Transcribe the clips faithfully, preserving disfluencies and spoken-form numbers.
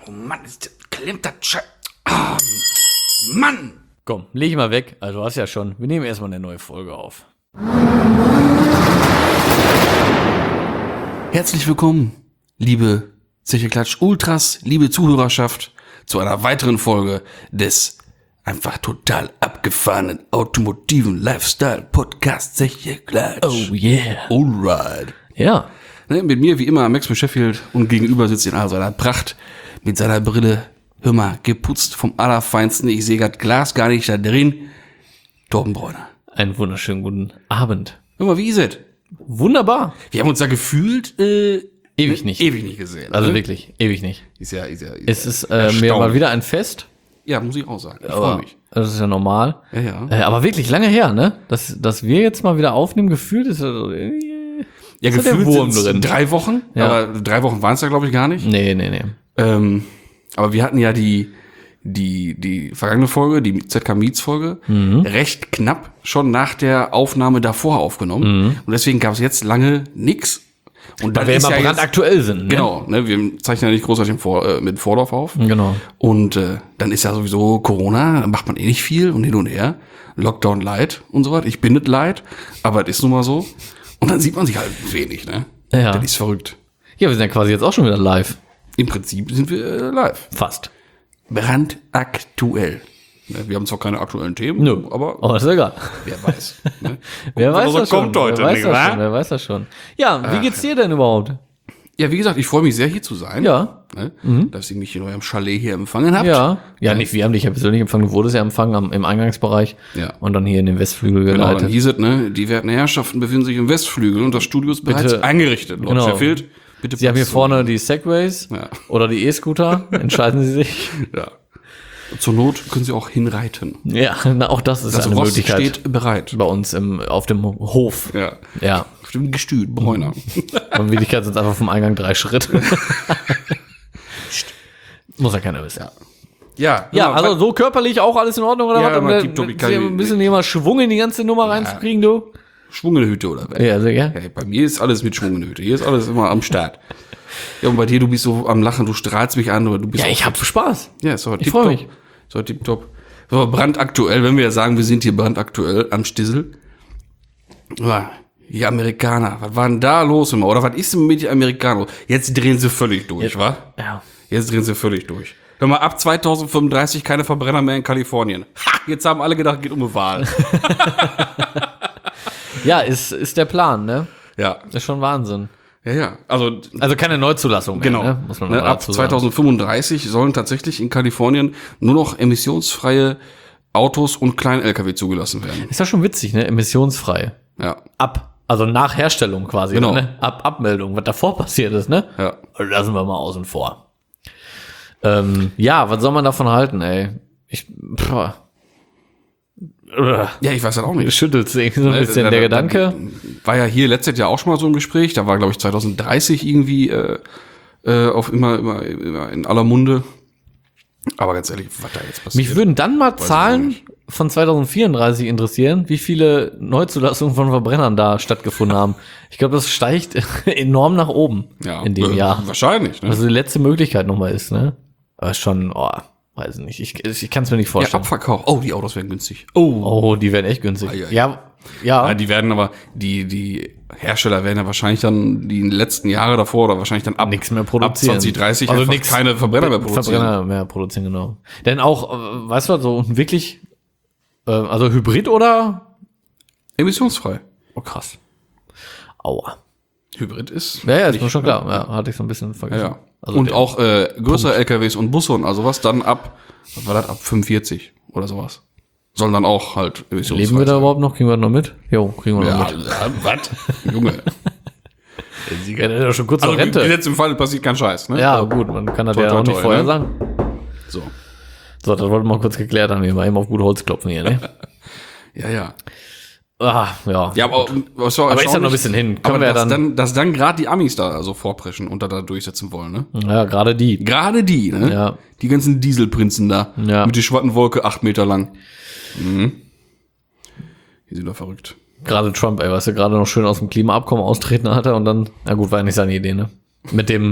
Oh Mann, ist das, klemmt das Scheiß. Oh, Mann! Komm, leg ich mal weg. Also du hast ja schon. Wir nehmen erstmal eine neue Folge auf. Herzlich willkommen, liebe Zeche Klatsch Ultras, liebe Zuhörerschaft, zu einer weiteren Folge des einfach total abgefahrenen automotiven Lifestyle-Podcast Zeche Klatsch. Oh yeah. Alright. Ja. Ne, mit mir wie immer Max Sheffield und gegenüber sitzt in all seiner Pracht mit seiner Brille, hör mal, geputzt vom Allerfeinsten. Ich sehe das Glas gar nicht da drin. Torben Bräuner. Einen wunderschönen guten Abend. Hör mal, wie ist es? Wunderbar. Wir haben uns da gefühlt äh, Ewig nicht. ewig nicht gesehen. Also ne? wirklich, ewig nicht. Ist ja, ist ja, ist Es ja ist äh, mir mal wieder ein Fest. Ja, muss ich auch sagen. Ich freue Aber mich. das ist ja normal. Ja, ja. Äh, aber wirklich lange her, ne? Dass, dass wir jetzt mal wieder aufnehmen, gefühlt ist also irgendwie... Ja, ist da der gefühlt Wurm sind's drin. drei Wochen. Ja. Aber drei Wochen waren es ja, glaube ich, gar nicht. Nee, nee, nee. Ähm, aber wir hatten ja die, die, die vergangene Folge, die Z K Meets Folge, Mhm. recht knapp schon nach der Aufnahme davor aufgenommen. Mhm. Und deswegen gab es jetzt lange nix. Und Weil wir immer ja jetzt- brandaktuell sind, ne? Genau, ne, wir zeichnen ja nicht großartig im Vor, äh, mit Vorlauf auf. Genau. Und äh, dann ist ja sowieso Corona, da macht man eh nicht viel und hin und her. Lockdown light und so was. Ich bin nicht light, aber es ist nun mal so. Und dann sieht man sich halt wenig, ne? Ja. Das ist verrückt. Ja, wir sind ja quasi jetzt auch schon wieder live. Im Prinzip sind wir äh, live. Fast. Brandaktuell. Ne, wir haben zwar keine aktuellen Themen, Nö. aber Aber ist egal. wer weiß. Ne? Wer Gucken, weiß was noch das schon. kommt heute, wer, weiß nicht das wahr? schon wer weiß das schon. Ja, wie geht's dir denn überhaupt? Ja, wie gesagt, ich freue mich sehr, hier zu sein. Ja. Ne? Dass ihr mich in eurem Chalet hier empfangen habt. Ja. Ja, nicht wir haben dich ja persönlich empfangen, du wurdest ja empfangen am, im Eingangsbereich. Ja. Und dann hier in den Westflügel Genau, geleitet. dann hieß es, ne, die werten Herrschaften befinden sich im Westflügel und das Studio ist bereits Bitte. eingerichtet. Lord Genau. Sheffield, bitte Sie haben hier passt vorne die Segways Ja. oder die E-Scooter. Entscheiden Sie sich. so. Ja. Zur Not können sie auch hinreiten. Ja, na, auch das ist Das eine Ross Möglichkeit steht bereit. bei uns im, auf dem Hof. Ja. Ja. Auf dem Gestüt, Bräuner. In Wirklichkeit sind es einfach vom Eingang drei Schritte. Muss ja keiner wissen. Ja, Ja, hör mal, also so körperlich auch alles in Ordnung, oder Ja, was? Um mal da- tipptopp, ich kann- Sie ein bisschen hier mal Schwung in die ganze Nummer reinzukriegen, du? Schwung in der Hütte oder was? Ja, sehr gerne. Ja, bei mir ist alles mit Schwung in der Hütte. Hier ist alles immer am Start. Ja, und bei dir, du bist so am Lachen, du strahlst mich an, oder du bist Ja, auch- ich hab Spaß. Ja, ist doch Ich freu tipptopp. Ist doch tipptopp. So, brandaktuell, wenn wir ja sagen, wir sind hier brandaktuell am Stissel. Ja, die Amerikaner, was war denn da los immer? Oder was ist denn mit den Amerikanern? Jetzt drehen sie völlig durch, Jetzt- wa? Ja. Jetzt drehen sie völlig durch. Hör mal, ab zwanzig fünfunddreißig keine Verbrenner mehr in Kalifornien. Ha, jetzt haben alle gedacht, geht um eine Wahl. Ja, ist, ist der Plan, ne? Ja, Ist schon Wahnsinn. ja, ja. Also, Also keine Neuzulassung mehr, genau. ne? Muss man Ne, mal ab dazu sagen. zwanzig fünfunddreißig sollen tatsächlich in Kalifornien nur noch emissionsfreie Autos und Klein-L K W zugelassen werden. Ist ja schon witzig, ne? Emissionsfrei. Ja, Ab. Also nach Herstellung quasi, Genau. ne? Ab Abmeldung, was davor passiert ist, ne? ja. Lassen wir mal außen vor. Ähm, ja, was soll man davon halten, ey? Ich, pff, Ja, ich weiß das auch nicht. schüttelt sich so ein bisschen Da- der da- da- Gedanke. War ja hier letztes Jahr auch schon mal so ein Gespräch. Da war, glaube ich, zwanzig dreißig irgendwie äh, äh, auf immer, immer, immer in aller Munde. Aber ganz ehrlich, was da jetzt passiert. Mich würden dann mal ich auch Zahlen nicht. von zwanzig vierunddreißig interessieren, wie viele Neuzulassungen von Verbrennern da stattgefunden haben. Ich glaube, das steigt enorm nach oben ja, in dem äh, Jahr. Wahrscheinlich. Ne? Also die letzte Möglichkeit nochmal ist, ne? Aber schon, oh, weiß nicht. Ich, ich kann es mir nicht Ja, vorstellen. Abverkauf. Oh, die Autos werden günstig. Oh, die werden echt günstig. Ah, ja, ja, ja. Ja, die werden aber, die, die Hersteller werden ja wahrscheinlich dann die letzten Jahre davor oder wahrscheinlich dann ab, Nichts mehr ab produzieren. zwanzig dreißig Also einfach nix- keine Verbrenner mehr produzieren. Verbrenner mehr produzieren, genau. Denn auch, äh, weißt du, so wirklich, äh, also Hybrid oder? Emissionsfrei. Oh, krass. Aua. Hybrid ist. Ja, ja, ist nicht, mir schon ne? klar. Ja, hatte ich so ein bisschen Ja, vergessen. ja. Also und der- auch äh, größere L K Ws und Busse und also was dann ab, was war das, ab fünfundvierzig oder sowas. Sollen dann auch halt emissionsfrei Leben wir da sein. überhaupt noch? Kriegen wir das noch mit? Jo, kriegen wir noch Ja, mit. ja, was? Junge. Ja, der ist ja schon kurz Also vor Rente. jetzt im Fall passiert kein Scheiß, ne? Ja, gut, man kann das Toi, ja toi, auch nicht toi, vorher ne? sagen. So. So, das wollten wir mal kurz geklärt haben. Wir mal eben auf gut Holz klopfen hier, ne? Ja, ja. Ah, ja. Ja, aber, was war Aber ist ja noch ein erstaunlich, bisschen hin. Können aber wir ja dass dann, dann, dass dann gerade die Amis da so vorpreschen und da, da durchsetzen wollen, ne? ja, gerade die. Gerade die, ne? Ja. Die ganzen Dieselprinzen da. Ja. Mit der Schwattenwolke acht Meter lang. Mhm. Die sind doch verrückt. Gerade Trump, ey, weißt du, gerade noch schön aus dem Klimaabkommen austreten hatte und dann, na gut, war ja nicht seine Idee, ne? Mit dem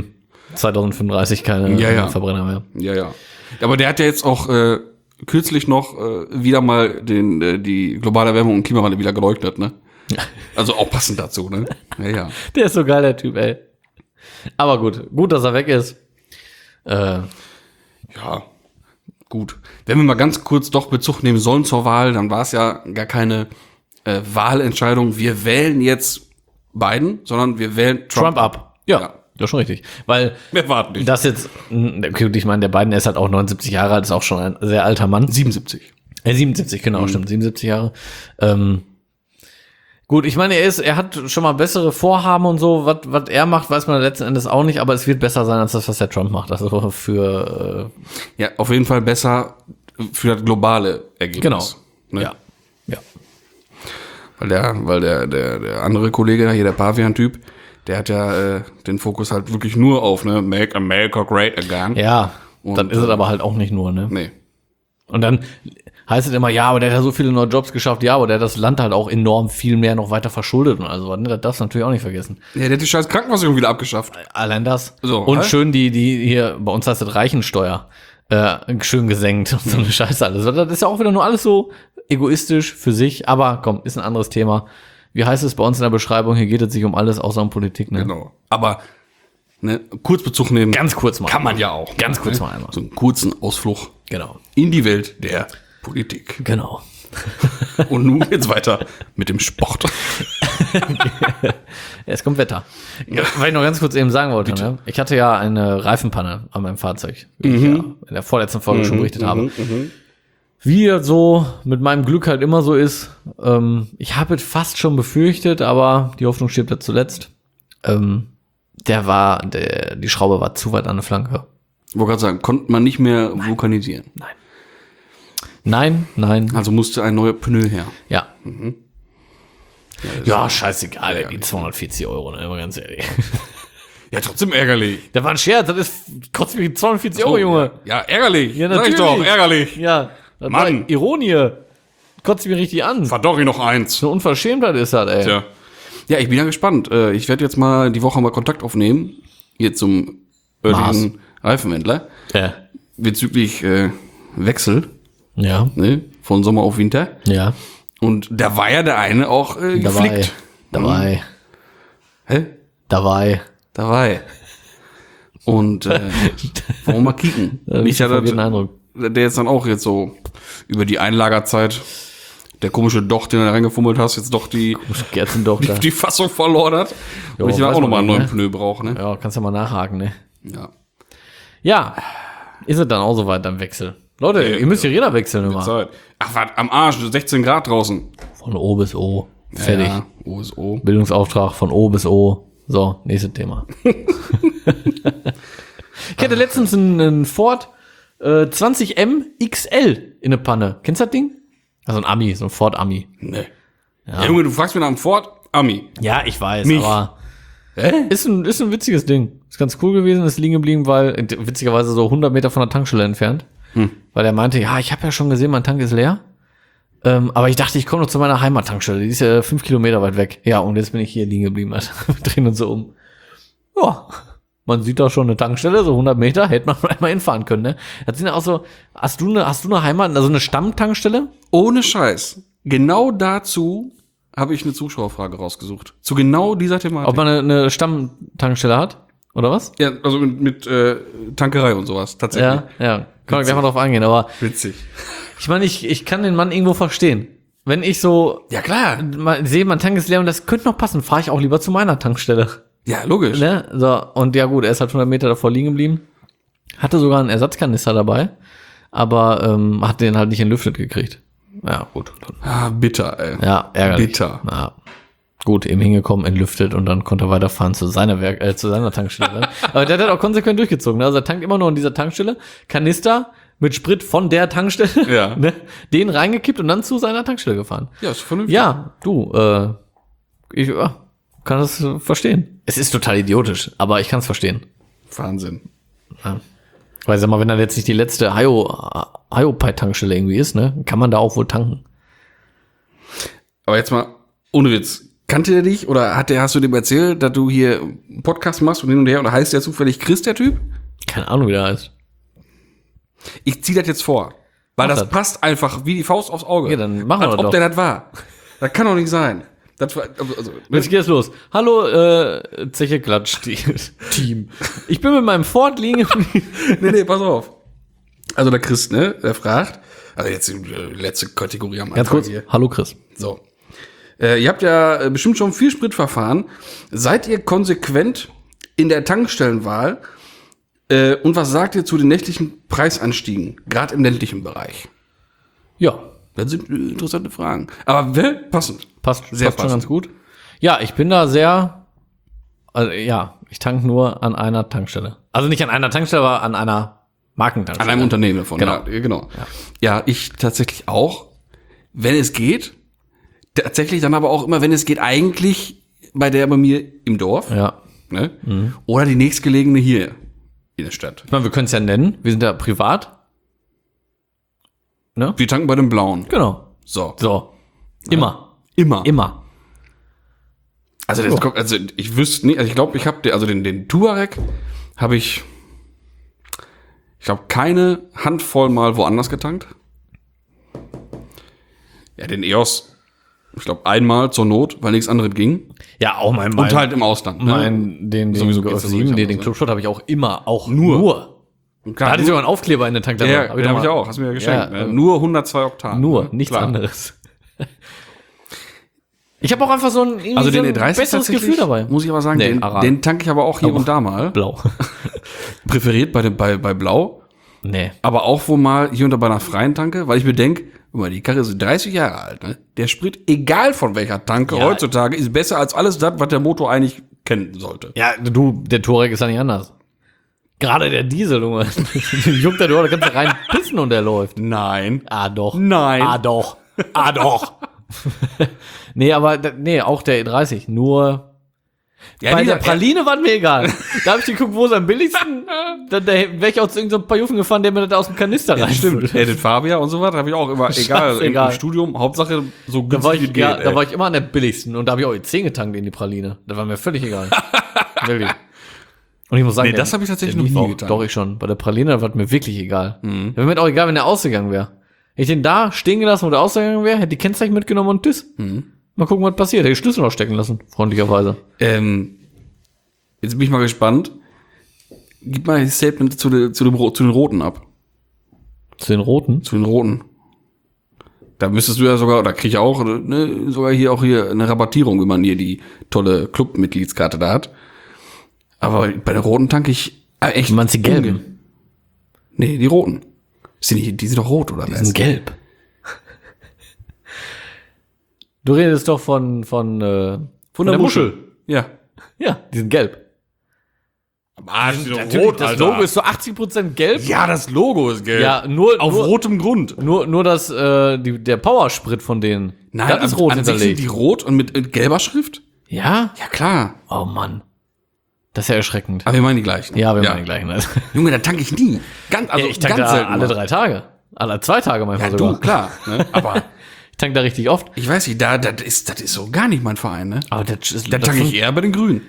zwanzig fünfunddreißig keine Ja, ja. Verbrenner mehr. Ja, ja. Aber der hat ja jetzt auch äh, kürzlich noch äh, wieder mal den, äh, die globale Erwärmung und Klimawandel wieder geleugnet, ne? Also auch passend dazu, ne? Ja, ja. Der ist so geil, der Typ, ey. Aber gut, gut, dass er weg ist. Äh, Ja, gut. Wenn wir mal ganz kurz doch Bezug nehmen sollen zur Wahl, dann war es ja gar keine äh, Wahlentscheidung. Wir wählen jetzt Biden, sondern wir wählen Trump, Trump ab. Ja, Ja. das ist schon richtig. Weil Wir warten nicht. das jetzt, okay, ich meine, der Biden, der ist halt auch neunundsiebzig Jahre alt, ist auch schon ein sehr alter Mann. siebenundsiebzig. Äh, siebenundsiebzig, genau, stimmt, siebenundsiebzig Jahre. Ähm, gut, ich meine, er ist, er hat schon mal bessere Vorhaben und so, was was er macht, weiß man letzten Endes auch nicht, aber es wird besser sein als das, was der Trump macht. Also für Ja, auf jeden Fall besser für das globale äh, Ergebnis. genau. Ne? Ja. Ja. Weil der, weil der, der, der andere Kollege, hier der Pavian-Typ, der hat ja äh, den Fokus halt wirklich nur auf, ne, Make America Great Again. Ja, Und, dann ist es äh, aber halt auch nicht nur, ne? Nee. Und dann heißt es immer, ja, aber der hat ja so viele neue Jobs geschafft, ja, aber der hat das Land halt auch enorm viel mehr noch weiter verschuldet und also, ne, das darfst du natürlich auch nicht vergessen. Ja, der hat die scheiß Krankenversicherung wieder abgeschafft. Allein das. So, und hä? schön die, die hier, bei uns heißt das Reichensteuer, äh, schön gesenkt und so eine Scheiße alles. Das ist ja auch wieder nur alles so egoistisch für sich, aber komm, ist ein anderes Thema. Wie heißt es bei uns in der Beschreibung? Hier geht es sich um alles außer um Politik, ne? Genau. Aber, ne, kurz Bezug nehmen. Ganz kurz mal. Kann man ja auch. Ganz kurz ne? mal einmal. So einen kurzen Ausflug Genau. in die Welt der Politik. Genau. Und nun geht's weiter mit dem Sport. Es kommt Wetter. Ja, weil ich noch ganz kurz eben sagen wollte, ne? Ich hatte ja eine Reifenpanne an meinem Fahrzeug, wie ich ja in der vorletzten Folge schon berichtet habe. Wie das so mit meinem Glück halt immer so ist, ähm, ich habe es fast schon befürchtet, aber die Hoffnung stirbt ja zuletzt. Ähm, der war, der, die Schraube war zu weit an der Flanke. Ich wollte gerade sagen, konnte man nicht mehr vulkanisieren. Nein. Nein, nein, Also musste ein neuer Pneu her. ja. Ja, Ja, scheißegal, ey, die zweihundertvierzig Euro, ne, mal ganz ehrlich. ja, trotzdem ärgerlich. Der war ein Scherz, das ist, kostet mich zweihundertvierzig Euro, Junge. Ja, ärgerlich. Ja, Sag ich natürlich. doch, ärgerlich. Ja, das Mann. war Ironie. Kotzt mich richtig an. War doch noch eins. So Unverschämtheit ist das, ey. Tja. Ja, ich bin ja gespannt. Äh, Ich werde jetzt mal die Woche mal Kontakt aufnehmen. Hier zum örtlichen Reifenhändler. Ja. Bezüglich äh, Wechsel, Ja. ne? Von Sommer auf Winter. Ja. Und da war ja der eine auch äh, Dabei. geflickt. Dabei. Hä? Dabei. Dabei. Und äh, wollen wir mal kicken. Nicht, ja, dass den Eindruck. der jetzt dann auch jetzt so über die Einlagerzeit, der komische Doch, den du da reingefummelt hast, jetzt doch die, Gerzen doch da. die Fassung verloren hat. Jo, Und ich dann weiß auch man nochmal einen nicht, neuen ne? Pneu brauche, ne? Ja, kannst ja mal nachhaken, ne? Ja. Ja. Ist es dann auch soweit am Wechsel? Leute, Ja, ihr müsst hier Räder wechseln immer. Zeit. Ach, was, am Arsch, sechzehn Grad draußen. Von O bis O. Fertig. Ja, O ist O. Bildungsauftrag von O bis O. So, nächstes Thema. Ich hatte letztens einen, einen Ford äh, zwanzig M X L in der Panne. Kennst du das Ding? Also ein Ami, so ein Ford Ami. Nee. Ja. Junge, du fragst mir nach dem Ford, Ami. Ja, ich weiß, Mich. aber Hä? ist ein, ist ein witziges Ding. Ist ganz cool gewesen, ist liegen geblieben, weil äh, witzigerweise so hundert Meter von der Tankstelle entfernt. Hm. Weil er meinte, ja, ich habe ja schon gesehen, mein Tank ist leer. Ähm, aber ich dachte, ich komme noch zu meiner Heimattankstelle. Die ist ja fünf Kilometer weit weg. Ja, und jetzt bin ich hier liegen geblieben. Alter. Wir drehen uns so um. Ja, man sieht da schon eine Tankstelle, so hundert Meter, hätte man einmal hinfahren können, ne? Das sind ja auch so, hast du eine, hast du eine Heimat, also eine Stammtankstelle? Ohne Scheiß. Genau dazu habe ich eine Zuschauerfrage rausgesucht. Zu genau dieser Thematik. Ob man eine, eine Stammtankstelle hat? Oder was? Ja, also mit, mit äh, Tankerei und sowas, tatsächlich. Ja, ja. Kann man gleich mal drauf eingehen, aber Witzig. ich meine, ich, ich kann den Mann irgendwo verstehen. Wenn ich so Ja, klar. mal sehe, mein Tank ist leer und das könnte noch passen, fahre ich auch lieber zu meiner Tankstelle. Ja, logisch. Ne? So, und ja gut, er ist halt hundert Meter davor liegen geblieben. Hatte sogar einen Ersatzkanister dabei, aber ähm, hat den halt nicht entlüftet gekriegt. Ja, gut. Ah, bitter, ey. Ja, ärgerlich. Bitter. Ja. Gut, eben hingekommen, entlüftet und dann konnte er weiterfahren zu seiner Werk äh, zu seiner Tankstelle. Ne? Aber der hat auch konsequent durchgezogen. Ne? Also er tankt immer noch in dieser Tankstelle, Kanister mit Sprit von der Tankstelle, Ja. ne? Den reingekippt und dann zu seiner Tankstelle gefahren. Ja, ist vernünftig. Ja, du, äh, ich ja, kann das äh, verstehen. Es ist total idiotisch, aber ich kann es verstehen. Wahnsinn. Ja. Weil sag mal, wenn dann jetzt nicht die letzte Hiopai-Tankstelle irgendwie ist, ne, kann man da auch wohl tanken. Aber jetzt mal, ohne Witz, kannte der dich oder hat der, hast du dem erzählt, dass du hier einen Podcast machst und hin und her oder heißt der zufällig Chris, der Typ? Keine Ahnung, wie der heißt. Ich zieh das jetzt vor, weil Mach das das. passt einfach wie die Faust aufs Auge. Ja, dann machen wir Als das ob doch. der das war. Das kann doch nicht sein. Das war, also, also, Jetzt geht's los. Hallo, äh, Zeche Klatsch-Team. Ich bin mit meinem Ford liegen. nee, nee, pass auf. Also der Chris, ne, der fragt, also jetzt die letzte Kategorie am Ganz Anfang kurz. hier. Hallo, Chris. So. Äh, ihr habt ja äh, bestimmt schon viel Sprit verfahren. Seid ihr konsequent in der Tankstellenwahl? Äh, und was sagt ihr zu den nächtlichen Preisanstiegen, gerade im ländlichen Bereich? Ja, Das sind äh, interessante Fragen. Aber wer? Passend. passt, Sehr passt schon passend. ganz gut. Ja, ich bin da sehr, also, ja, ich tank nur an einer Tankstelle. Also nicht an einer Tankstelle, aber an einer An Markentankstelle. einem Unternehmen davon. Genau. Ja, genau. Ja. ja, ich tatsächlich auch, wenn es geht. Tatsächlich dann aber auch immer, wenn es geht, eigentlich bei der bei mir im Dorf. Ja. Ne? Oder die nächstgelegene hier in der Stadt. Ich meine, wir können es ja nennen. Wir sind ja privat. Ne? Wir tanken bei dem Blauen. Genau. So. So. Immer. Immer. Immer. Also, das kommt, also ich wüsste nicht, also ich glaube, ich habe also den, den Touareg habe ich, ich glaube, keine Handvoll mal woanders getankt. Ja, den E O S, ich glaube, einmal zur Not, weil nichts anderes ging. Ja, auch mein, mein, Und halt im Ausland. Ne? mein den, den Sowieso Golf geht's ja sieben, sowieso den, anders, den ne? Clubshot habe ich auch immer, auch Nur. nur. Und Da klar, hatte ich nur, sogar einen Aufkleber in der Tankstelle. ja, Hab den doch habe ich mal- auch, hast du mir geschenkt. Ja, ne? Nur hundertzwei Oktan. Nur, ne? nichts Klar. anderes. Ich habe auch einfach so ein, irgendwie Also so den ein E dreißig besseres tatsächlich, Gefühl dabei. muss ich aber sagen, Nee, den, Aral. den tanke ich aber auch hier Aber und da mal. Blau. Präferiert bei, dem, bei, bei Blau. Nee. Aber auch wo mal hier und da bei einer freien Tanke, weil ich mir denke, guck mal, die Karre ist dreißig Jahre alt, ne? Der Sprit, egal von welcher Tanke, Ja. heutzutage ist besser als alles das, was der Motor eigentlich kennen sollte. Ja, du, der Touareg ist ja nicht anders. Gerade der Diesel, Junge. Den juckt der Door, da kannst du rein pissen und der läuft. Nein. Ah, doch. Nein. Ah, doch. Ah, doch. Nee, aber, da- nee, auch der E dreißig. Nur, Ja, bei dieser- der Praline war mir egal. Da hab ich geguckt, wo ist am billigsten. Dann da wäre ich auch zu irgendeinem paar Jufen gefahren, der mir das aus dem Kanister Ja, stimmt. reinfüllt. Edith Fabia und so was, habe ich auch immer, egal, im, Scheißegal. im Studium, Hauptsache so Da war, günstig ich, wie ja, geht, da ey. war ich immer an der billigsten und da habe ich auch E zehn getankt in die Praline. Das war mir völlig egal. Wirklich. Und ich muss sagen, Nee, das habe ich tatsächlich der noch lief nie auch, getankt. Doch, ich schon. Bei der Praline war mir wirklich egal. Mhm. Wäre mir auch egal, wenn der ausgegangen wäre. Hätte ich den da stehen gelassen, wo der ausgegangen wäre, hätte die Kennzeichen mitgenommen und tschüss. Mhm. Mal gucken, was passiert. Hätte ich Schlüssel noch stecken lassen, freundlicherweise. Ähm, jetzt bin ich mal gespannt. Gib mal ein Statement zu, de, zu, dem, Ro- zu den Roten ab. Zu den Roten. Zu den Roten. Da müsstest du ja sogar, oder krieg ich auch, ne, sogar hier auch hier eine Rabattierung, wenn man hier die tolle Clubmitgliedskarte da hat. Aber bei der Roten tanke ich äh, echt. Du meinst die gelben? unge- Nee, die Roten. Sind die, die sind doch rot, oder? Die sind gelb. Du redest doch von, von, äh, Von der, Muschel. Ja. Ja, die sind gelb. Ah, die sind Natürlich, das Logo ist so achtzig Prozent gelb. Ja, das Logo ist gelb. Ja, nur, Auf nur, rotem Grund. nur, nur das, äh, die, der Powersprit von denen. Nein, das ist an- rot an sich sind hinterlegt. die rot und mit, mit gelber Schrift? Ja? Ja, klar. Oh Mann. Das ist ja erschreckend. Aber wir meinen die gleichen. Ja, wir meinen gleich. Ne? Junge, da tanke ich nie. Ganz, also Ja, ich tank ganz da selten alle mal. drei Tage. Alle zwei Tage manchmal Ja, sogar. du, klar. Ne? Aber Ich tank da richtig oft. ich weiß nicht, da, das ist, das ist so gar nicht mein Verein, ne? Aber das ist, Da das tanke ich fun- eher bei den Grünen.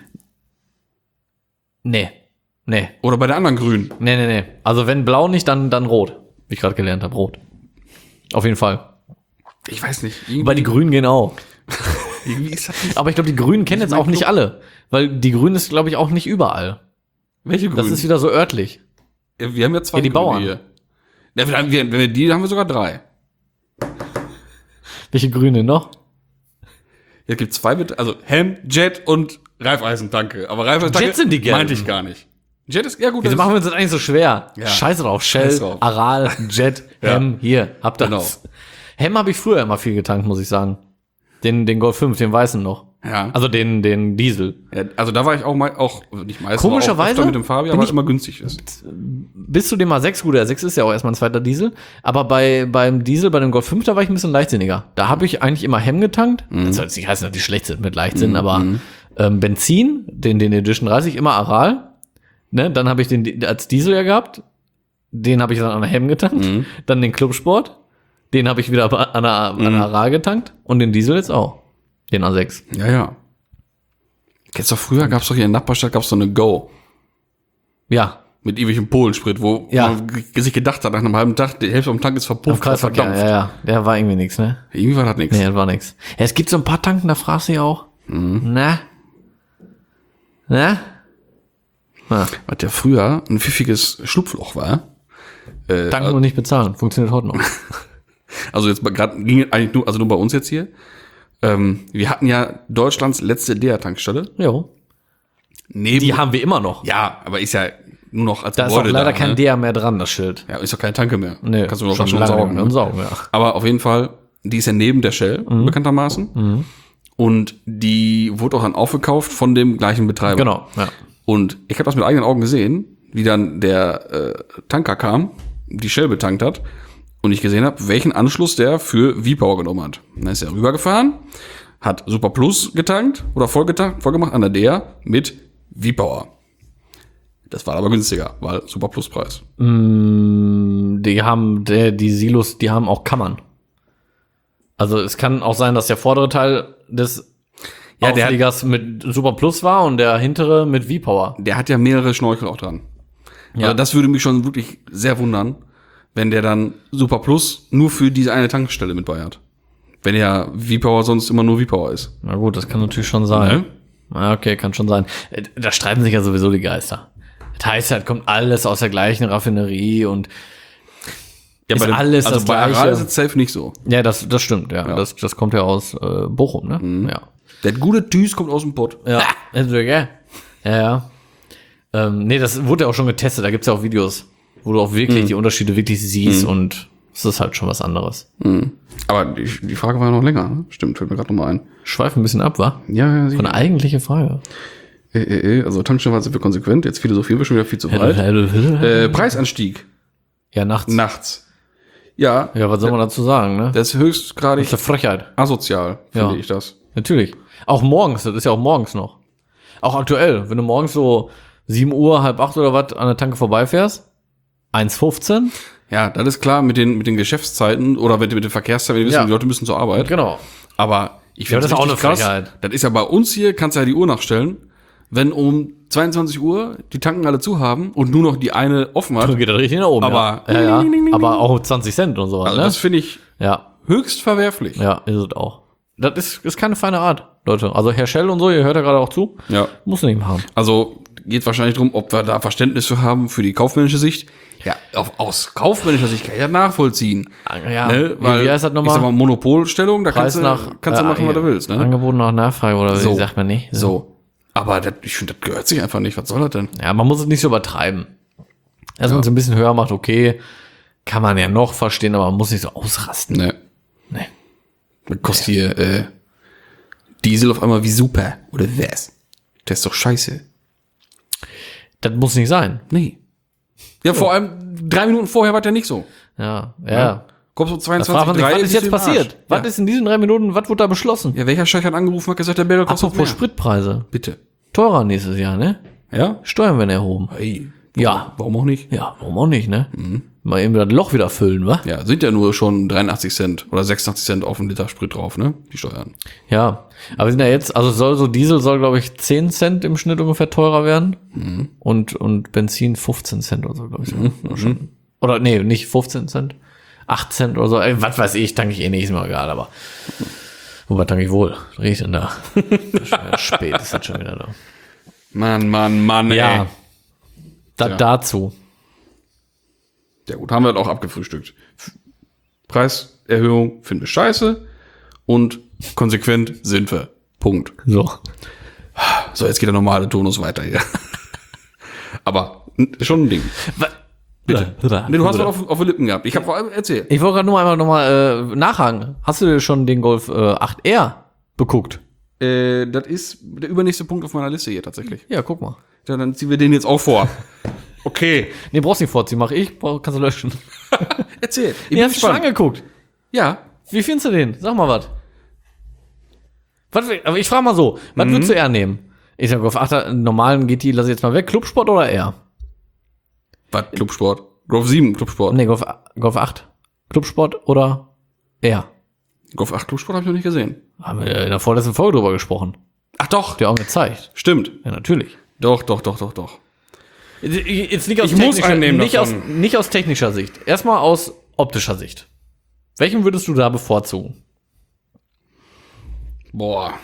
Nee. Nee. Oder bei der anderen Grünen. Nee, nee, nee. Also wenn blau nicht, dann, dann rot. Wie ich gerade gelernt habe, rot. Auf jeden Fall. Ich weiß nicht. Irgendwie, Wobei die Grünen gehen auch. irgendwie ist das nicht. Aber ich glaube, die Grünen kennen jetzt mein auch nicht Club. alle. Weil die Grünen ist, glaube ich, auch nicht überall. Welche Grünen? Das ist wieder so örtlich. Ja, wir haben ja zwei Ja, die Grüne Bauern. hier. Ja, wir haben, wir, wenn wir die, haben wir sogar drei. Welche Grüne noch? Jetzt gibt zwei mit, also Helm, Jet und Reifeisen, danke. Aber Reifeisen, Jet sind die gelben. meinte ich gar nicht. Jet ist, ja gut. Wieso das machen wir uns das eigentlich so schwer? Ja. Scheiße drauf. Shell, Scheiß drauf. Aral, Jet, Ja. Hem, hier, habt das. Genau. Hem habe ich früher immer viel getankt, muss ich sagen. Den, den Golf fünf, den weißen noch. Ja. Also den, den Diesel. ja, also da war ich auch mal, auch, also nicht meistens, Komischerweise aber auch öfter mit dem Fabian, bin weil ich- es immer günstig ist. Bis zu dem A sechs, gut, der A sechs ist ja auch erstmal ein zweiter Diesel. Aber bei, beim Diesel, bei dem Golf fünf, da war ich ein bisschen leichtsinniger. Da habe ich eigentlich immer Hem getankt. Mhm. Das soll jetzt nicht heißen, dass die schlecht sind mit Leichtsinn, aber ähm, Benzin, den, den Edition dreißig, immer Aral. Ne? Dann habe ich den als Diesel ja gehabt. Den habe ich dann an der Hem getankt. Mhm. Dann den Clubsport. Den habe ich wieder an der, an der Aral getankt. Und den Diesel jetzt auch. den A sechs. Ja, ja. Kennst du, früher gab's doch hier in der Nachbarstadt gab's so eine Go. Ja. Mit ewigem Polensprit, wo Ja. man g- sich gedacht hat, nach einem halben Tag, die Hälfte vom Tank ist Auf verpufft, Kreisverkehr, ja, ja. Der war irgendwie nix, ne? Irgendwie war das nichts. Nee, das war nix. Ja, es gibt so ein paar Tanken, da fragst du dich auch. Mhm. Na? Na? Na? Was ja früher ein pfiffiges Schlupfloch war. Äh, Tanken und nicht bezahlen. Funktioniert heute noch. Also jetzt gerade ging eigentlich nur, also nur bei uns jetzt hier. Ähm, wir hatten ja Deutschlands letzte D E A-Tankstelle. Jo. Neben, Die haben wir immer noch. ja, aber ist ja nur noch als Da ist auch Gebäude leider da, kein ne? D E A mehr dran, das Schild. Ja, ist doch keine Tanke mehr. Nee, Kannst du nur noch schon waschen und lange saugen. nicht mehr. Ne? Und saugen, ja. Aber auf jeden Fall, die ist ja neben der Shell, Mhm. bekanntermaßen. Und die wurde auch dann aufgekauft von dem gleichen Betreiber. Genau, ja. Und ich habe das mit eigenen Augen gesehen, wie dann der äh, Tanker kam, die Shell betankt hat und ich gesehen habe, welchen Anschluss der für V-Power genommen hat. Dann ist er rübergefahren, hat Super Plus getankt oder voll getankt, voll gemacht an der D E A mit V-Power. Das war aber günstiger, weil Super Plus Preis. Die haben, der, die Silos, die haben auch Kammern. Also es kann auch sein, dass der vordere Teil des Ja, der Aufliegers mit Super Plus war und der hintere mit V-Power. Der hat ja mehrere Schnorchel auch dran. Ja. Also das würde mich schon wirklich sehr wundern, wenn der dann Super Plus nur für diese eine Tankstelle mit bei hat. Wenn ja V-Power sonst immer nur V-Power ist. Na gut, das kann natürlich schon sein. Ne? Ja, okay, kann schon sein. Äh, Da streiten sich ja sowieso die Geister. Das heißt halt, kommt alles aus der gleichen Raffinerie und Ja, ist bei dem, alles also das bei Gleiche. Aral ist es safe nicht so. Ja, das, das stimmt, ja. Ja. Das, das kommt ja aus äh, Bochum, ne? Mhm. Ja. Der gute Düs kommt aus dem Pott. Ja, also, ja. Ja, ja. Ähm, nee, das wurde ja auch schon getestet. Da gibt's ja auch Videos, wo du auch wirklich die Unterschiede wirklich siehst und es ist halt schon was anderes. Aber die, die Frage war ja noch länger. Ne? Stimmt, fällt mir gerade nochmal ein. Schweifen ein bisschen ab, wa? Ja, ja, Von der eigentlichen Frage. äh, äh, äh, also Tankstelle sind wir konsequent. Jetzt philosophieren wir schon wieder viel zu weit. Äh, Preisanstieg Ja, nachts. nachts. Ja, Ja, was soll man dazu sagen, ne? das ist höchstgradig Das ist eine Frechheit. asozial, finde Ja. ich das. Natürlich. Auch morgens, das ist ja auch morgens noch. Auch aktuell, wenn du morgens so sieben Uhr, halb acht oder was an der Tanke vorbeifährst, eins fünfzehn. Ja, das ist klar mit den, mit den Geschäftszeiten oder mit, mit den Verkehrszeiten, wir wissen, Ja. die Leute müssen zur Arbeit. Genau. Aber ich Ja, finde das ist auch eine krass. Frechheit. Das ist ja bei uns hier, kannst du ja die Uhr nachstellen. Wenn um zweiundzwanzig Uhr die Tanken alle zu haben und nur noch die eine offen hat, Dann geht das richtig nach oben. Aber- ja. Ja, ja. Aber auch zwanzig Cent und sowas, also ne? das finde ich Ja, höchst verwerflich. ja, ist es auch. Das ist, ist keine feine Art, Leute. Also Herr Schell und so, ihr hört ja gerade auch zu. Ja. Muss nicht machen. Also geht wahrscheinlich darum, ob wir da Verständnis für haben für die kaufmännische Sicht. Ja, auf, aus kaufmännischer Sicht kann ich ja nachvollziehen. Ja, Ne? wie, Weil, wie heißt das ich sag nochmal? mal, Monopolstellung, da Preis kannst du, nach, kannst du äh, machen, was du willst. Ne? Angebot nach Nachfrage oder So. wie sagt man nicht? So. Aber das, ich finde, das gehört sich einfach nicht. Was soll das denn? Ja, man muss es nicht so übertreiben. Dass man es ein bisschen höher macht, okay, kann man ja noch verstehen, aber man muss nicht so ausrasten. Ne. Nee. Das kostet hier äh, Diesel auf einmal wie super. Oder was? Das ist doch scheiße. Das muss nicht sein. Nee. Ja, vor allem drei Minuten vorher war der nicht so. Ja, ja. Kommst du Da fragt zweiundzwanzig, man sich, drei, was ist bist jetzt du im Arsch. passiert? Was Ja. ist in diesen drei Minuten, was wurde da beschlossen? Ja, welcher Scheich hat angerufen und hat gesagt, der Berger kostet Apropos mehr? Spritpreise. Bitte. Teurer nächstes Jahr, ne? Ja? Steuern werden erhoben. Hey. Ja. Warum auch nicht? Ja, warum auch nicht, ne? Mhm. Mal eben das Loch wieder füllen, wa? Ja, sind ja nur schon dreiundachtzig Cent oder sechsundachtzig Cent auf einen Liter Sprit drauf, ne? Die Steuern. Ja. Aber wir sind ja jetzt, also soll so Diesel soll, glaube ich, zehn Cent im Schnitt ungefähr teurer werden. Mhm. Und, und Benzin fünfzehn Cent oder so, glaube ich. Oder, schon. Oder nee, nicht fünfzehn Cent. acht Cent oder so. Ey, was weiß ich, tanke ich eh nicht, ist mir egal, aber. Wobei tanke ich wohl? Was riecht denn da? Das ist schon wieder spät ist das schon wieder da. Mann, Mann, Mann, Ja. ey. Da, Ja. Dazu. Ja gut, haben wir das auch abgefrühstückt. F- Preiserhöhung finden wir scheiße und konsequent sind wir. Punkt. So. So, jetzt geht der normale Tonus weiter hier. Aber n- schon ein Ding. Bitte. Nee, du hast was auf, auf den Lippen gehabt. Ich habe vor allem erzählt. Ich wollte gerade nur einmal nochmal äh, nachhaken. Hast du dir schon den Golf äh, acht R beguckt? Äh, das ist der übernächste Punkt auf meiner Liste hier tatsächlich. Ja, guck mal. Ja, dann ziehen wir den jetzt auch vor. Okay. Nee, brauchst nicht vorziehen, mach ich, brauch, kannst du löschen. Erzähl. Ich Nee, bin hast du schon gespannt. angeguckt? Ja. Wie findest du den? Sag mal was. Was, aber ich frage mal so, was würdest du eher nehmen? Ich sag, Golf acht, einen normalen G T lass ich jetzt mal weg, Clubsport oder R? Was? Clubsport. Golf sieben, Clubsport. Nee, Golf, Golf acht. Clubsport oder R? Golf acht Clubsport habe ich noch nicht gesehen. Haben wir in der vorletzten Folge drüber gesprochen. Ach doch. Der auch gezeigt. Stimmt. Ja, natürlich. Doch, doch, doch, doch, doch. Jetzt nicht aus, Ich muss technischer, einen nehmen nicht, aus, davon. nicht aus technischer Sicht. Erstmal aus optischer Sicht. Welchen würdest du da bevorzugen? Boah.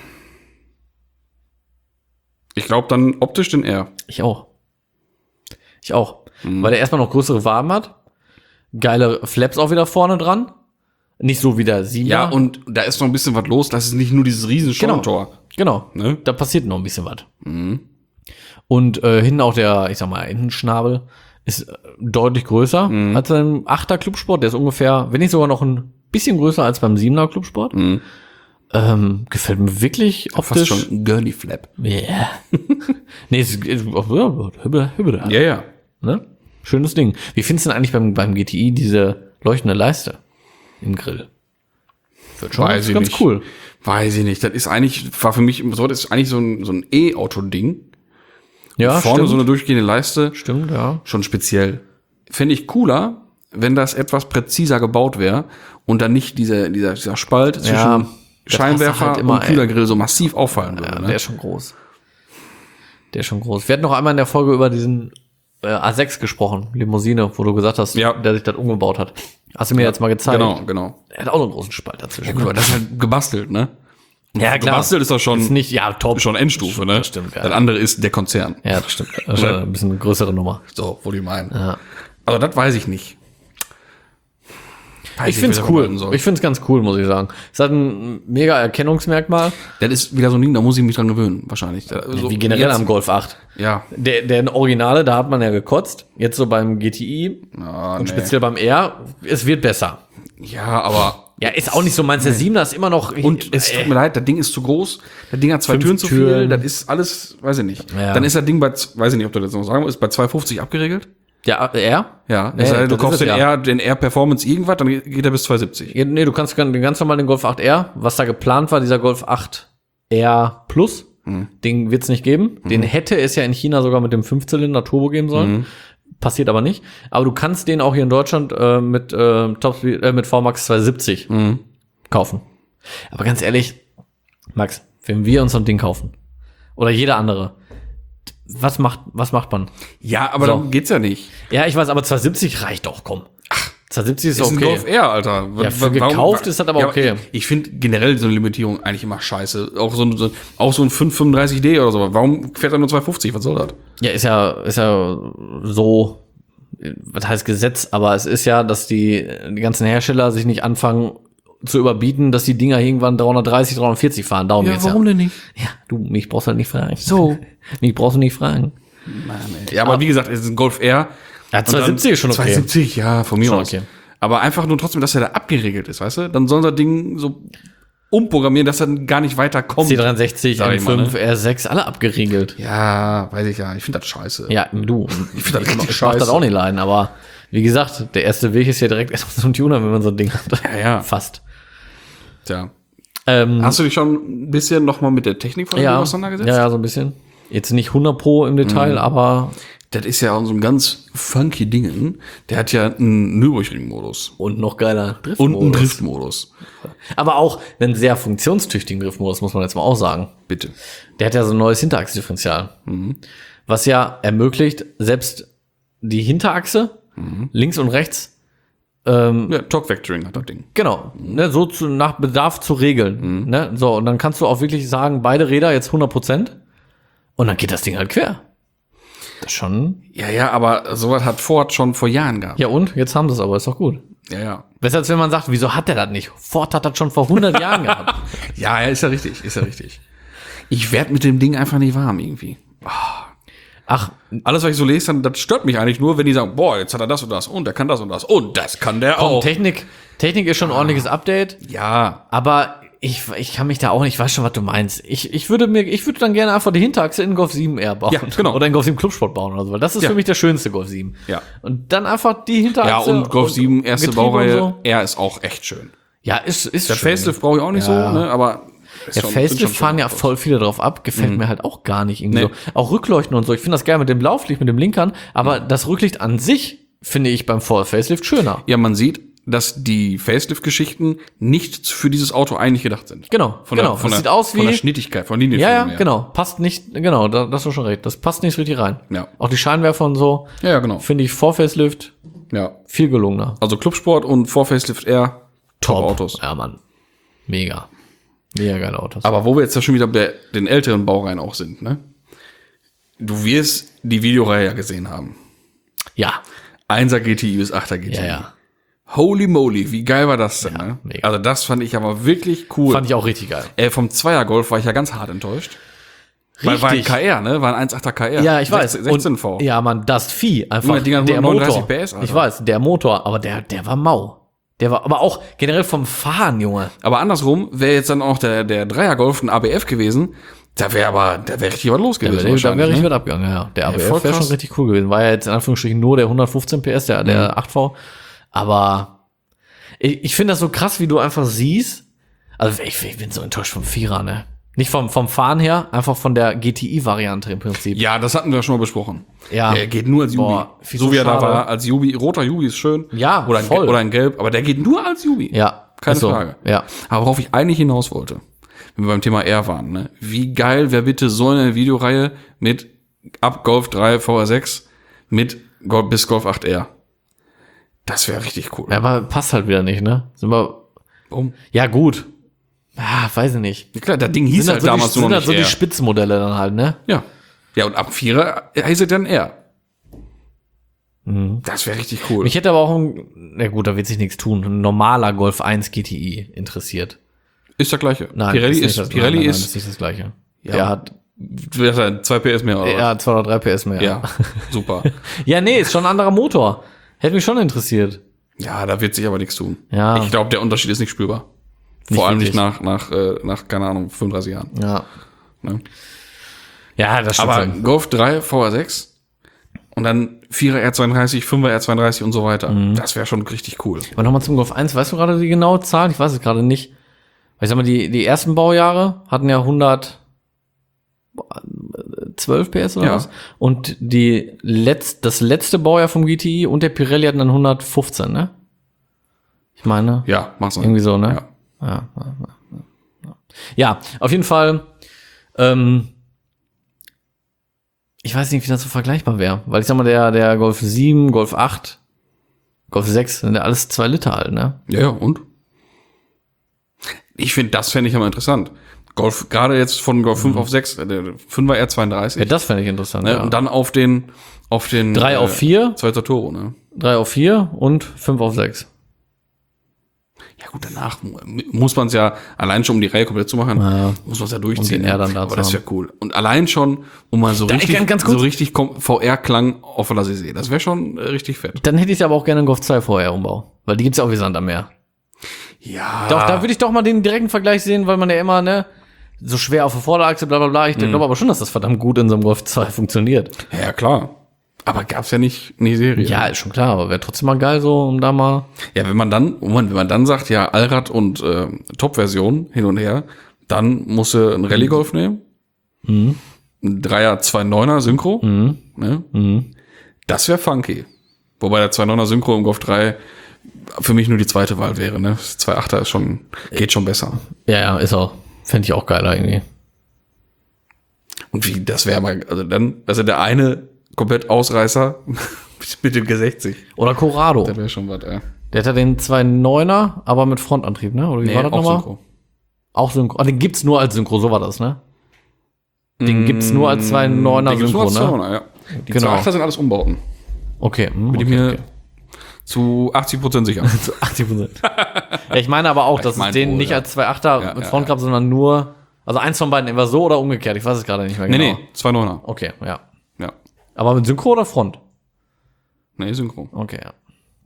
Ich glaube dann optisch den R. Ich auch. Ich auch. Mhm. Weil der erstmal noch größere Waben hat. Geile Flaps auch wieder vorne dran. Nicht so wie der Siebener. Ja, und da ist noch ein bisschen was los. Das ist nicht nur dieses riesen Schontor. Genau. Ne? Da passiert noch ein bisschen was. Mhm. Und äh, hinten auch der, ich sag mal, Innenschnabel ist äh, deutlich größer Mhm. als beim Achter Clubsport. Der ist ungefähr, wenn nicht sogar noch ein bisschen größer als beim Siebener Clubsport. Mhm. Ähm, gefällt mir wirklich Fast optisch. schon ein Gurney Flap. Yeah. nee, es ist, ist ja, hübber, hübber. Ja, ja. Ne? Schönes Ding. Wie findest du denn eigentlich beim, beim G T I diese leuchtende Leiste im Grill? Wird schon Weiß ich ganz nicht. cool. Weiß ich nicht. Das ist eigentlich, war für mich, so, das ist eigentlich so ein, so ein E-Auto-Ding. Ja, Vorne stimmt. so eine durchgehende Leiste. Stimmt, ja. Schon speziell. Fände ich cooler, wenn das etwas präziser gebaut wäre und dann nicht dieser, dieser, dieser Spalt zwischen Ja, das Scheinwerfer hast du halt immer, und Kühlergrill so massiv auffallen würde. Ja, Ne? der ist schon groß. Der ist schon groß. Wir hatten noch einmal in der Folge über diesen äh, A sechs gesprochen, Limousine, wo du gesagt hast, Ja. der sich das umgebaut hat. Hast du mir jetzt mal gezeigt. Genau, genau. Er hat auch so einen großen Spalt dazwischen. Ja, gut, aber das ist halt gebastelt, ne? Ja, klar. Gebastelt ist doch schon, Ist nicht, ja, top. schon Endstufe, ne? Das stimmt, ja. Das andere ist der Konzern. Ja, das stimmt. Das ist schon ein bisschen eine größere Nummer. So, wo die meinen. Ja. Also das weiß ich nicht. Weiß Ich find's wie das cool. arbeiten soll. Ich find's ganz cool, muss ich sagen. Es hat ein mega Erkennungsmerkmal. Das ist wieder so ein Ding, da muss ich mich dran gewöhnen, wahrscheinlich. Also, wie generell jetzt- am Golf acht. Ja. Der, der Originale, da hat man ja gekotzt. Jetzt so beim G T I Ah, und nee. speziell beim R, es wird besser. Ja, aber. Ja, ist auch nicht so meins. Der Siebener ist immer noch. Und es tut mir leid, das Ding ist zu groß. Das Ding hat zwei Fünf Türen zu viel. Türen. Das ist alles, weiß ich nicht. Ja. Dann ist das Ding bei, weiß ich nicht, ob du das noch sagen willst, ist bei zwei zwei fünfig abgeregelt. Ja, R? Ja. Nee, Das heißt, du das kaufst ist den es ja. R, den R Performance irgendwas, dann geht er bis zwei siebzig. Ja, nee, du kannst den ganz normal den Golf acht R, was da geplant war, dieser Golf acht R Plus, Mhm. den wird's nicht geben. Den hätte es ja in China sogar mit dem Fünfzylinder Turbo geben sollen. Mhm. Passiert aber nicht. Aber du kannst den auch hier in Deutschland äh, mit äh, Top äh, mit V Max zwei siebzig Mhm. kaufen. Aber ganz ehrlich, Max, wenn wir uns so ein Ding kaufen oder jeder andere, was macht was macht man? Ja, aber So. darum geht's ja nicht. Ja, ich weiß, aber zwei siebzig reicht doch, komm. Ach, zwei siebzig ist Das ist ein okay. Golf R, Alter. Ja, für gekauft ist das aber okay. Ich, ich finde generell so eine Limitierung eigentlich immer scheiße. Auch so ein, so, auch so ein fünf fünfunddreißig D oder so. Warum fährt er nur zwei fünfzig? Was soll das? Ja, ist ja, ist ja so, was heißt Gesetz, aber es ist ja, dass die, die ganzen Hersteller sich nicht anfangen zu überbieten, dass die Dinger irgendwann dreihundertdreißig, dreihundertvierzig fahren. Darum geht's ja. denn nicht? Ja, du, mich brauchst du halt nicht fragen. So. Mich brauchst du nicht fragen. Ja, aber wie gesagt, es ist ein Golf R. Ja, zwei siebzig ist schon okay. zwei siebzig, ja, von mir Schon aus. okay. Aber einfach nur trotzdem, dass er da abgeregelt ist, weißt du? Dann soll das Ding so umprogrammieren, dass er dann gar nicht weiterkommt. C dreiundsechzig, Sag M ich mal, fünf, ne? R sechs, alle abgeriegelt. Ja, weiß ich ja. Ich finde das scheiße. Ja, du, Ich find das ich, richtig ich mach das scheiße. auch nicht leiden, aber wie gesagt, der erste Weg ist ja direkt erstmal so ein Tuner, wenn man so ein Ding hat. Ja, ja. Fast. Tja. Ähm, Hast du dich schon ein bisschen noch mal mit der Technik von dem Ding ja, auseinandergesetzt? ja, ja, so ein bisschen. Jetzt nicht hundert Pro im Detail, Mhm. aber Das ist ja auch so ein ganz funky Ding. Der hat ja einen Nürburgring-Modus. und noch geiler Und Driftmodus. einen Driftmodus. Aber auch einen sehr funktionstüchtigen Driftmodus, muss man jetzt mal auch sagen. Bitte. Der hat ja so ein neues Hinterachsdifferential. Was ja ermöglicht, selbst die Hinterachse, links und rechts, ähm, Ja, Torque Vectoring hat das Ding. genau, ne, so zu, nach Bedarf zu regeln. Ne? So, und dann kannst du auch wirklich sagen, beide Räder jetzt hundert Prozent und dann geht das Ding halt quer. Das ist schon. Ja, ja, aber sowas hat Ford schon vor Jahren gehabt. Ja, und? Jetzt haben sie es aber, ist doch gut. Ja, ja. Besser als wenn man sagt, wieso hat der das nicht? Ford hat das schon vor hundert Jahren gehabt. Ja, ja, ist ja richtig, ist ja richtig. Ich werd mit dem Ding einfach nicht warm irgendwie. Ach, Alles, was ich so lese, dann, das stört mich eigentlich nur, wenn die sagen, boah, jetzt hat er das und das und der kann das und das und das kann der komm, auch. Technik, Technik ist schon ein ordentliches Update, Ja, aber ich, ich kann mich da auch nicht, ich weiß schon, was du meinst. Ich, ich würde mir, ich würde dann gerne einfach die Hinterachse in den Golf sieben R bauen. Ja, genau. Oder in Golf sieben Clubsport bauen oder so, weil das ist Ja. für mich der schönste Golf sieben. Ja. Und dann einfach die ja, Hinterachse. und Golf sieben, erste Getriebe und Baureihe, so. R ist auch echt schön. Ja, ist, ist Der schön. Facelift brauche ich auch nicht Ja. so, ne, aber ist Der schon- sind Facelift schon fahren schöne ja Autos. voll viele drauf ab, gefällt mir halt auch gar nicht irgendwie Nee. so. Auch Rückleuchten und so, ich finde das geil mit dem Blaulicht, mit dem Blinkern, aber das Rücklicht an sich finde ich beim Vor- Facelift schöner. Ja, man sieht, dass die Facelift-Geschichten nicht für dieses Auto eigentlich gedacht sind. Genau, Von genau. Der, von das der, sieht aus von wie. der Schnittigkeit, von Linienführung Ja, ja, her. genau. Passt nicht, genau, da, das hast du schon recht. Das passt nicht richtig rein. Ja. Auch die Scheinwerfer und so, Ja, ja, genau. finde ich vor Facelift Ja. viel gelungener. Also Clubsport und vor Facelift R, Top-Autos. Ja, Mann. Mega. Mega geile Autos. Aber wo wir jetzt ja schon wieder bei den älteren Baureihen auch sind, ne? Du wirst die Videoreihe ja gesehen haben. ja. Einser G T I bis Achter G T I. Ja, ja. Holy moly, wie geil war das denn, Ja, ne? mega. Also das fand ich aber wirklich cool. Fand ich auch richtig geil. Äh, vom Zweier Golf war ich ja ganz hart enttäuscht. Weil war ein K R, ne? War ein eins Komma achter K R. Ja, ich weiß. sechzehn V. Und, ja, Mann, das Vieh. Einfach Junge, die Dinger der hundertneununddreißig Motor. P S, Alter. Ich weiß, der Motor, aber der, der war mau. Der war, aber auch generell vom Fahren, Junge. Aber andersrum wäre jetzt dann auch der, der Dreier Golf ein A B F gewesen. Da wäre aber, da wäre richtig was los Der gewesen. wäre da wär richtig ne? was abgegangen, ja. Der A B voll F wäre schon krass. richtig cool gewesen. War ja jetzt in Anführungsstrichen nur der hundertfünfzehn P S, der, der acht V. Aber ich, ich finde das so krass, wie du einfach siehst. Also ich, ich bin so enttäuscht vom Vierer, ne? Nicht vom, vom Fahren her, einfach von der G T I-Variante im Prinzip. Ja, das hatten wir schon mal besprochen. Ja. Er geht nur als Jubi. Boah, viel so zu wie er da schade. war, als Jubi. Roter Jubi ist schön. Ja, oder ein, voll. Ge- oder ein Gelb. Aber der geht nur als Jubi. Ja. Keine ist so. Frage. Ja. Aber worauf ich eigentlich hinaus wollte, wenn wir beim Thema R waren, ne? Wie geil wäre bitte so eine Videoreihe mit ab Golf drei V R sechs mit Golf bis Golf acht R. Das wäre richtig cool. Ja, aber passt halt wieder nicht, ne? Sind wir, Warum? ja, gut. Ah, weiß ich nicht. Ja, klar, das Ding hieß Sind halt halt so, die, damals sind nur noch halt so nicht die R. Spitzenmodelle dann halt, ne? Ja. Ja, und ab Vierer heißt es dann R. Mhm. Das wäre richtig cool. Mich hätte aber auch ein, na gut, da wird sich nichts tun, ein normaler Golf eins G T I interessiert. ist der gleiche. Nein, Pirelli nicht ist, das, Pirelli nein, nein, ist, nein, ist nicht das gleiche. Ja. Der hat, wer hat er? zwei P S mehr, oder? er hat zweihundertdrei P S mehr. Ja, super. Ja, nee, ist schon ein anderer Motor. Hätte mich schon interessiert. Ja, da wird sich aber nichts tun. Ja. Ich glaube, der Unterschied ist nicht spürbar. Vor Nicht allem wirklich. nicht nach, nach, äh, nach, keine Ahnung, fünfunddreißig Jahren. Ja. Ne? Ja, das stimmt. Aber schon. Golf drei V R sechs und dann Vierer R zweiunddreißig, Fünfer R zweiunddreißig und so weiter. Mhm. Das wäre schon richtig cool. Aber nochmal zum Golf eins, weißt du gerade die genaue Zahl? Ich weiß es gerade nicht. Weil ich sag mal, die, die ersten Baujahre hatten ja hundertzwölf P S oder Ja. was? Und die letzt, das letzte Baujahr vom G T I und der Pirelli hatten dann hundertfünfzehn, ne? Ich meine, Ja, mach's noch. irgendwie so, ne? Ja. Ja, ja, ja, ja. Ja, auf jeden Fall, ähm, ich weiß nicht, wie das so vergleichbar wäre. Weil ich sag mal, der, der Golf sieben, Golf acht, Golf sechs sind ja alles zwei Liter alt, ne? Ja, ja, und? Ich finde, das fände ich aber interessant. Golf, gerade jetzt von Golf fünf auf sechs, äh, der Fünfer R zweiunddreißig. Ja, das fände ich interessant, ne? ja. Und dann auf den, auf den. Drei auf vier, Zweiter Toro, ne? drei auf vier und fünf auf sechs. Ja gut, danach mu- muss man es ja, allein schon um die Reihe komplett zu machen, Ja. muss man es ja durchziehen. Um den R ne? dann da Aber zu das wäre cool. Und allein schon, um mal so Da- richtig, ganz- ganz so kurz. richtig kom- V R-Klang auf der See. Das wäre schon äh, richtig fett. Dann hätte ich aber auch gerne einen Golf zwei vorher Umbau. Weil die gibt's ja auch wie Sand am Meer. Ja. Doch, da würde ich doch mal den direkten Vergleich sehen, weil man ja immer, ne, so schwer auf der Vorderachse, bla bla bla. Ich Mhm. glaube aber schon, dass das verdammt gut in so einem Golf zwei funktioniert. Ja, klar. Aber gab's ja nicht in die Serie. Ja, ist schon klar, aber wäre trotzdem mal geil, so, um da mal. Ja, wenn man dann, Moment, wenn man dann sagt, ja, Allrad und äh, Top-Version hin und her, dann musst du einen Rallye-Golf nehmen. Mhm. Ein Dreier zwei Komma neuner Synchro. Mhm. Ne? Mhm. Das wäre funky. Wobei der zwei Komma neuner Synchro im Golf drei für mich nur die zweite Wahl wäre. Ne? Das zwei Komma achter ist schon, geht schon besser. Ja, ja, ist auch. Fände ich auch geiler irgendwie. Und wie, das wäre mal, also dann, also der eine komplett Ausreißer mit dem G sechzig. Oder Corrado. Das wäre schon was, ja. Der hat ja den zwei Komma neuner, aber mit Frontantrieb, ne? Oder wie war das auch nochmal? Synchro. Auch Synchro. Ah, den gibt's nur als Synchro, so war das, ne? Den gibt's nur als zwei Komma neuner Den gibt's Synchro, nur als zwei ne? Komma neuner, ja. Die Genau. zwei Komma achter sind alles Umbauten. Okay, hm, Bin ich okay, mir okay. zu achtzig Prozent sicher. Zu achtzig Prozent. Ja, ich meine aber auch, dass mein es den wohl, nicht ja. als zwei Komma achter Ja, mit ja, Front gab, sondern nur, also eins von beiden, entweder so oder umgekehrt. Ich weiß es gerade nicht mehr Nee, genau. nee, zwei Komma neuner. Okay, ja. Ja. Aber mit Synchro oder Front? Nee, Synchro. Okay, ja.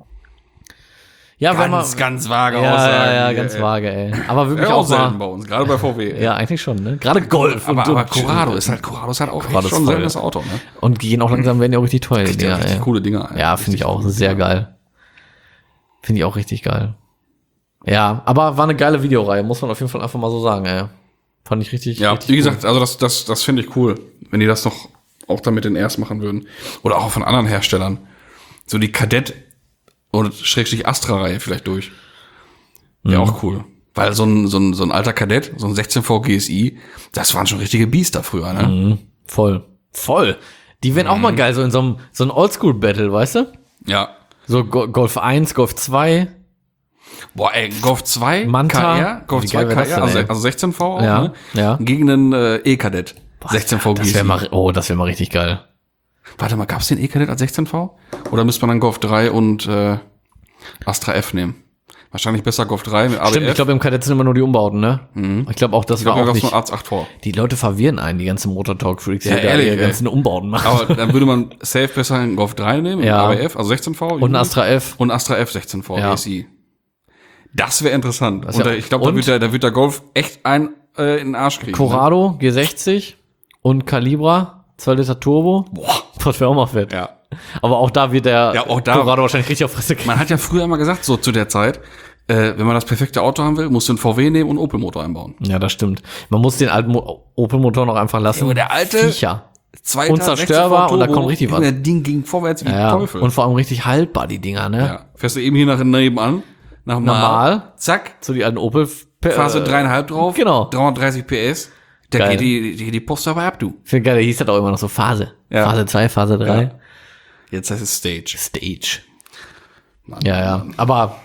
Ja, wenn man, ganz vage ja, Aussagen. ja, ja, hier, ganz ey. vage, ey. Aber wirklich Ja, auch auch selten mal. bei uns, gerade bei V W. Ja, eigentlich schon, ne? Gerade Golf. aber, und, aber und, Corrado ist halt, Corrado ist halt auch Corrado echt ist schon ein voll. seltenes Auto, ne? Und die gehen auch langsam, werden ja auch richtig teuer, die Ja, Dinger, richtig ey. coole Dinger. ey. Ja, finde ich Richtig auch coole sehr Dinger. geil. Finde ich auch richtig geil. Ja, aber war eine geile Videoreihe, muss man auf jeden Fall einfach mal so sagen, ey. Fand ich richtig, Ja, richtig wie gesagt, also das, das, das finde ich cool, wenn die das noch auch damit den Rs machen würden. Oder auch von anderen Herstellern. So die Kadett Und Schrägstrich Astra-Reihe vielleicht durch. Wäre Mhm. auch cool. Weil so ein, so ein, so ein alter Kadett, so ein sechzehn V G S I, das waren schon richtige Biester früher, ne? Mhm. Voll. Voll. Die wären auch mal geil, so in so einem, so ein Oldschool-Battle, weißt du? Ja. So Go- Golf eins, Golf zwei. Boah, ey, Golf zwei Manta. K R, Golf Wie zwei geil wär K das R, denn, also, ey? also sechzehn V auch, Ja, ne? ja. Gegen einen äh, E-Kadett. sechzehn V G Das S I. wäre mal, oh, das wäre mal richtig geil. Warte mal, gab's den E-Kadett als sechzehn V? Oder müsste man dann Golf drei und äh, Astra F nehmen? Wahrscheinlich besser Golf drei mit A B F. Stimmt, ich glaube, im Kadett sind immer nur die Umbauten, ne? Mhm. Ich glaube auch, das Ich glaube, war da auch gab's nicht. nur Arzt acht V. Die Leute verwirren einen, die ganzen Motor-Talk-Freaks, Ja, die da ehrlich, ihre ey. ganzen Umbauten machen. Aber dann würde man safe besser einen Golf drei nehmen, mit Ja. A B F, also sechzehn V. Und ein Astra F. Und Astra F sechzehn V Ja. G S I. Das wäre interessant. Das und ja- da, ich glaube, da und- wird der, da wird der Golf echt einen äh, in den Arsch kriegen. Corrado G sechzig und Calibra, zwei Liter Turbo. Boah. Das wäre auch mal fett. Ja. Aber auch da wird der Ja, auch da- Corrado wahrscheinlich richtig auf Fresse kriegen. Man hat ja früher immer gesagt, so zu der Zeit, äh, wenn man das perfekte Auto haben will, musst du einen V W nehmen und einen Opel-Motor einbauen. Ja, das stimmt. Man muss den alten Mo- Opel-Motor noch einfach lassen. Junge, der alte- Viecher. Zweiter, Unzerstörbar sechzehn V und da Turbo, kommt richtig was. Junge, Das Ding ging vorwärts wie Ja, Teufel. und vor allem richtig haltbar, die Dinger, ne? ja. Fährst du eben hier nach nebenan, nach Normal. zack, So die alten Opel. Phase äh, dreieinhalb drauf, genau. dreihundertdreißig P S, da Geil. geht die, die, die Post dabei ab, du. Finde geil, der hieß das auch immer noch so Phase. Ja. Phase zwei, Phase drei. Ja. Jetzt heißt es Stage. Stage. Ja, ja. Aber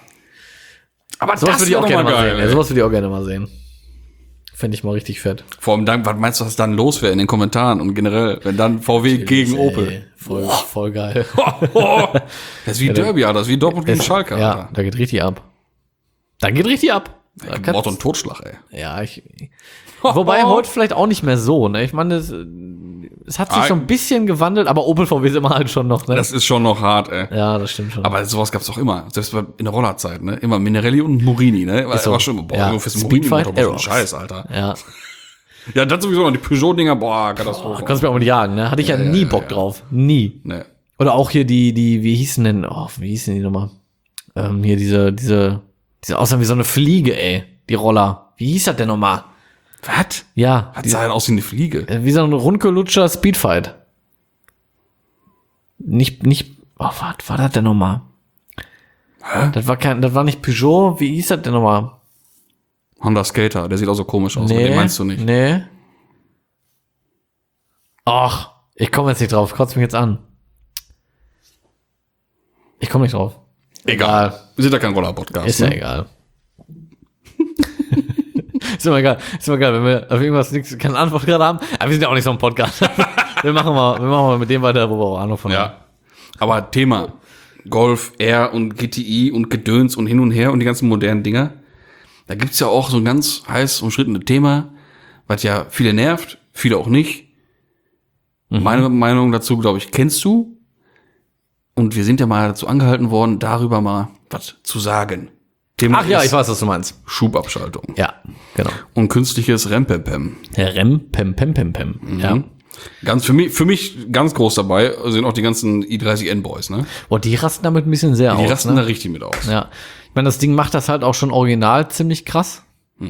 Aber sowas würde ich wär auch doch gerne mal geil, sehen. ey. Ja, sowas würde ich auch gerne mal sehen. Fände ich mal richtig fett. Vor allem dann, was meinst du, was dann los wäre in den Kommentaren und generell, wenn dann V W gegen Ey, Opel. Voll, voll geil. Das ist wie Derby, Alter. Das ist wie Dortmund gegen Schalke, Ja, Alter. da geht richtig ab. Da geht richtig ab. Da kannst- Mord und Totschlag, ey. Ja, ich. Wobei heute vielleicht auch nicht mehr so, ne? Ich meine, es, es hat sich Ah, so ein bisschen gewandelt, aber Opel V W ist immer halt schon noch, ne? Das ist schon noch hart, ey. Ja, das stimmt schon. Aber sowas gab's doch immer. Selbst bei- in der Rollerzeit, ne? Immer Minarelli und Murini, ne? War, Ist so. war schon, boah, Ja. so fürs Speedfight Murini-Motor war schon Aerox. Scheiß, Alter. ja, Ja, dann sowieso noch die Peugeot-Dinger, boah, Katastrophe. kannst mich auch mit jagen, ne? Hatte ich ja, nie Bock drauf. Nie. Ne. Oder auch hier die, die, wie hießen denn, oh, wie hießen die nochmal? Ähm, hier diese, diese, diese aussehen wie so eine Fliege, ey. Die Roller. Wie hieß das denn nochmal? Was? Ja. Was die- sah denn aus wie eine Fliege? äh, Wie so ein Rundgelutscher Speedfight. Nicht, nicht, oh, was war das denn nochmal? Hä? Das war kein, das war nicht Peugeot, wie hieß das denn nochmal? Honda Skater, der sieht auch so komisch aus, aber den meinst du nicht. Nee. Ach, ich komme jetzt nicht drauf. Kotzt mich jetzt an. Ich komme nicht drauf. Egal. Wir sind ja kein Roller-Podcast. Ist ne? ja egal. Ist immer egal. Ist immer egal, wenn wir auf irgendwas nichts, keine Antwort gerade haben. Aber wir sind ja auch nicht so ein Podcast. wir machen mal, wir machen mal mit dem weiter, wo wir auch Ahnung von haben. Ja. Aber Thema Golf, R und G T I und Gedöns und hin und her und die ganzen modernen Dinger. Da gibt's ja auch so ein ganz heiß umstrittenes Thema, was ja viele nervt, viele auch nicht. Mhm. Meine Meinung dazu, glaube ich, kennst du. Und wir sind ja mal dazu angehalten worden, darüber mal was zu sagen. Thema Ach ja, ist ich weiß, was du meinst. Schubabschaltung Ja, genau. und künstliches Rempempem. Herr Rem, Pem, Pem, Pem, Pem. Ja. Ganz für mich, für mich ganz groß dabei sind auch die ganzen i dreißig N Boys, ne? Boah, die rasten damit ein bisschen sehr Die aus. rasten Ne? da richtig mit aus. Ja. Ich meine, das Ding macht das halt auch schon original ziemlich krass.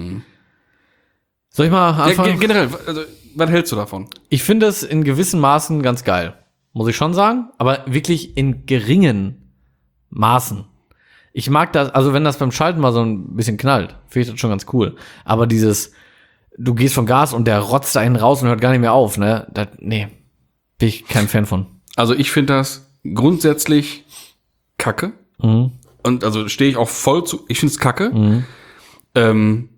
Soll ich mal Ja, anfangen? ge- generell, also, was hältst du davon? Ich finde es in gewissen Maßen ganz geil. Muss ich schon sagen. Aber wirklich in geringen Maßen. Ich mag das, also wenn das beim Schalten mal so ein bisschen knallt, finde ich das schon ganz cool. Aber dieses, du gehst vom Gas und der rotzt da hinten raus und hört gar nicht mehr auf, ne? Das, nee, bin ich kein Fan von. Also ich finde das grundsätzlich kacke. Mhm. Und also stehe ich auch voll zu, ich finde es kacke. Mhm. Ähm,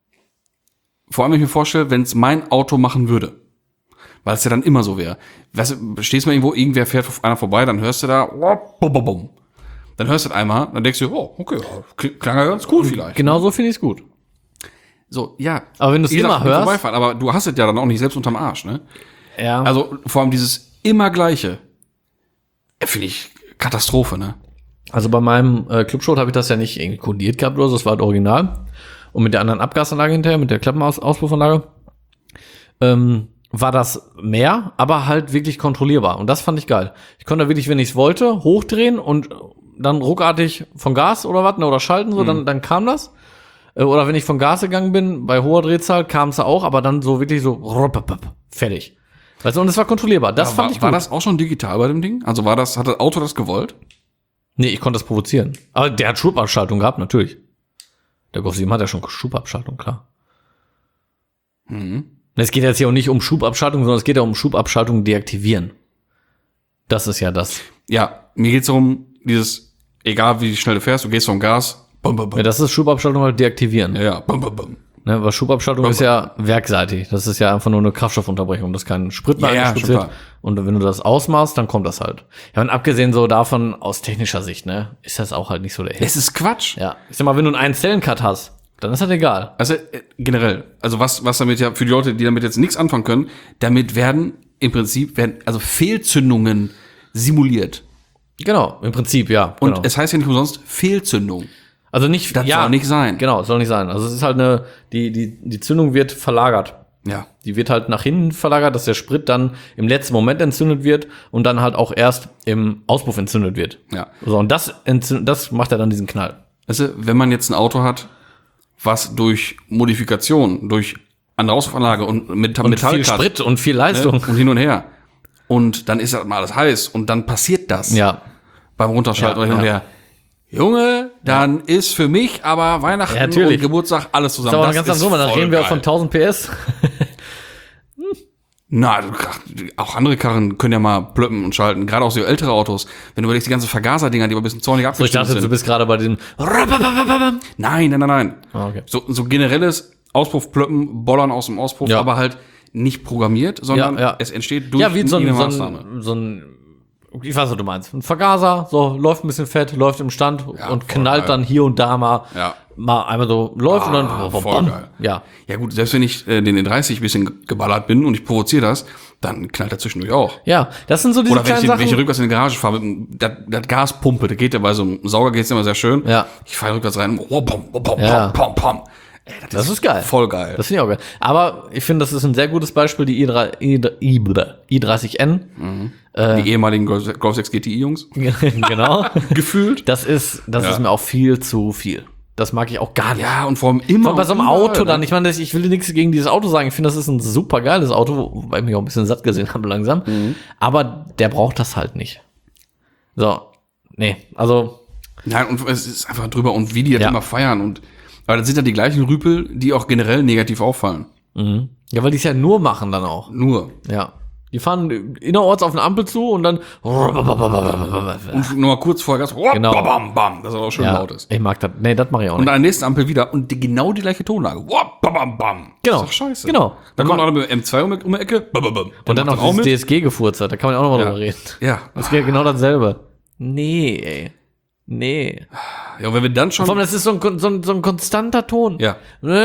vor allem, wenn ich mir vorstelle, wenn es mein Auto machen würde. Weil es ja dann immer so wäre. Weißt du, stehst mal irgendwo, irgendwer fährt einer vorbei, dann hörst du da, oh, bum, bum, bum. Dann hörst du das einmal, dann denkst du, oh, okay, kling- klang ja ganz cool vielleicht. Genau so finde ich es gut. So, ja. Aber wenn du es Wie gesagt, immer mit hörst, vorbeifahren, aber du hast es ja dann auch nicht selbst unterm Arsch, ne? ja. Also vor allem dieses immer Gleiche, äh, finde ich Katastrophe, ne? Also bei meinem äh, Clubshot habe ich das ja nicht irgendwie kodiert gehabt oder so, das war halt original. Und mit der anderen Abgasanlage hinterher, mit der Klappenauspuffanlage, ähm, war das mehr, aber halt wirklich kontrollierbar. Und das fand ich geil. Ich konnte wirklich, wenn ich es wollte, hochdrehen und dann ruckartig von Gas oder was, ne, oder schalten, so, mhm. dann, dann kam das. Äh, oder wenn ich von Gas gegangen bin, bei hoher Drehzahl kam es auch, aber dann so wirklich so fertig. Weißt du, und es war kontrollierbar. Das Aber fand war, ich gut. war das auch schon digital bei dem Ding? Also war das, hat das Auto das gewollt? Nee, ich konnte das provozieren. Aber der hat Schubabschaltung gehabt, natürlich. Der Golf sieben hat ja schon Schubabschaltung, klar. Mhm. Es geht jetzt hier auch nicht um Schubabschaltung, sondern es geht ja um Schubabschaltung deaktivieren. Das ist ja das. Ja, mir geht's darum, dieses, egal wie schnell du fährst, du gehst vom Gas, bum, bum, bum. Ja, das ist Schubabschaltung halt deaktivieren. Ja, ja, bum, bum, bum. Ne, weil Schubabschaltung ist ja werkseitig. Das ist ja einfach nur eine Kraftstoffunterbrechung, dass kein Sprit mehr Ja, ja, eingespritzt schon wird. klar. Und wenn du das ausmachst, dann kommt das halt. Ja, und abgesehen so davon, aus technischer Sicht, ne, ist das auch halt nicht so der Hit. Es ist Quatsch. Ja, ich sag mal, wenn du einen Ein-Zellen-Cut hast, dann ist das egal. Also äh, generell, also was, was damit ja für die Leute, die damit jetzt nichts anfangen können, damit werden im Prinzip, werden also Fehlzündungen simuliert. Genau, im Prinzip, ja. Und genau. es heißt ja nicht umsonst Fehlzündung. Also nicht, Das ja, soll nicht sein. Genau, soll nicht sein. Also es ist halt eine, die, die, die Zündung wird verlagert. Ja. Die wird halt nach hinten verlagert, dass der Sprit dann im letzten Moment entzündet wird und dann halt auch erst im Auspuff entzündet wird. Ja. So, und das entzündet, das macht ja dann diesen Knall. Weißt du, wenn man jetzt ein Auto hat, was durch Modifikation, durch andere Auspuffanlage und mit Und Metall viel Sprit und viel Leistung. und hin und her. Und dann ist das mal alles heiß und dann passiert das. Ja. Beim Runterschalten Ja, oder hin und ja. her. Junge, dann ist für mich aber Weihnachten Ja, natürlich. und Geburtstag alles zusammen. Das ist aber Das ganz ist anders so, dann voll reden wir auch geil. von tausend P S. Na, du- auch andere Karren können ja mal plöppen und schalten. Gerade auch so ältere Autos. Wenn du überlegst, die ganzen Vergaser-Dinger, die aber ein bisschen zornig So, ich abgestimmt dachte, du sind. bist gerade bei diesem. Nein, nein, nein, nein. Ah, okay. So, so generelles Auspuffplöppen, Bollern aus dem Auspuff, Ja. aber halt nicht programmiert, sondern Ja, ja. es entsteht durch Ja, wie so ein, eine so Maßnahme. ein, so ein, ich weiß, was du meinst. Ein Vergaser, so, läuft ein bisschen fett, läuft im Stand Ja, und voll knallt geil. dann hier und da mal, Ja. mal einmal so, läuft und Ah, dann, voll geil. ja. Ja gut, selbst wenn ich äh, den E dreißig ein bisschen geballert bin und ich provoziere das, dann knallt er zwischendurch auch. Ja, das sind so diese Oder wenn ich, kleinen den, wenn ich Sachen. rückwärts in die Garage fahre, mit dem- das, das Gas pumpe, das geht ja bei so einem Sauger geht's immer sehr schön. Ja. Ich fahre rückwärts rein, oh, pom, pom, pom, Ja. pom, pom. Ey, das, Das ist geil. Voll geil. Das finde ich auch geil. Aber ich finde, das ist ein sehr gutes Beispiel, die i drei, i, i, i dreißig N. die ehemaligen Golf, Golf sechs G T I-Jungs. Genau. Gefühlt. Das ist, das Ja. ist mir auch viel zu viel. Das mag ich auch gar nicht. Ja, und vor allem immer. Vor allem bei so einem überall, Auto ne? dann. Ich meine, das- ich will nichts gegen dieses Auto sagen. Ich finde, das ist ein super geiles Auto, wobei ich mich auch ein bisschen satt gesehen habe langsam. Mhm. Aber der braucht das halt nicht. So. Nee, also, Nein, und es ist einfach drüber und wie die das Ja. immer feiern. Und, aber das sind ja die gleichen Rüpel, die auch generell negativ auffallen. ja, weil die es ja nur machen dann auch. Nur. Ja. Die fahren innerorts auf eine Ampel zu und dann. Und nur mal kurz vorher Gas, Genau. bam, bam, bam, dass er auch schön Ja, laut ist. ich mag das. Nee, das mache ich auch Und nicht. an der nächsten Ampel wieder und die, genau die gleiche Tonlage. Wop, bam, bam, bam. Genau. Das ist doch scheiße. Genau. Dann kommt auch noch mit dem M zwei um, um die Ecke. Bam, bam, bam. Und dann macht noch er dieses D S G-Gefurzer. Da kann man ja auch noch mal drüber reden. Ja. Das geht genau dasselbe. Nee, ey. Nee. Ja, und wenn wir dann schon. Vor allem, das ist so ein, kon- so ein, so ein konstanter Ton. Ja.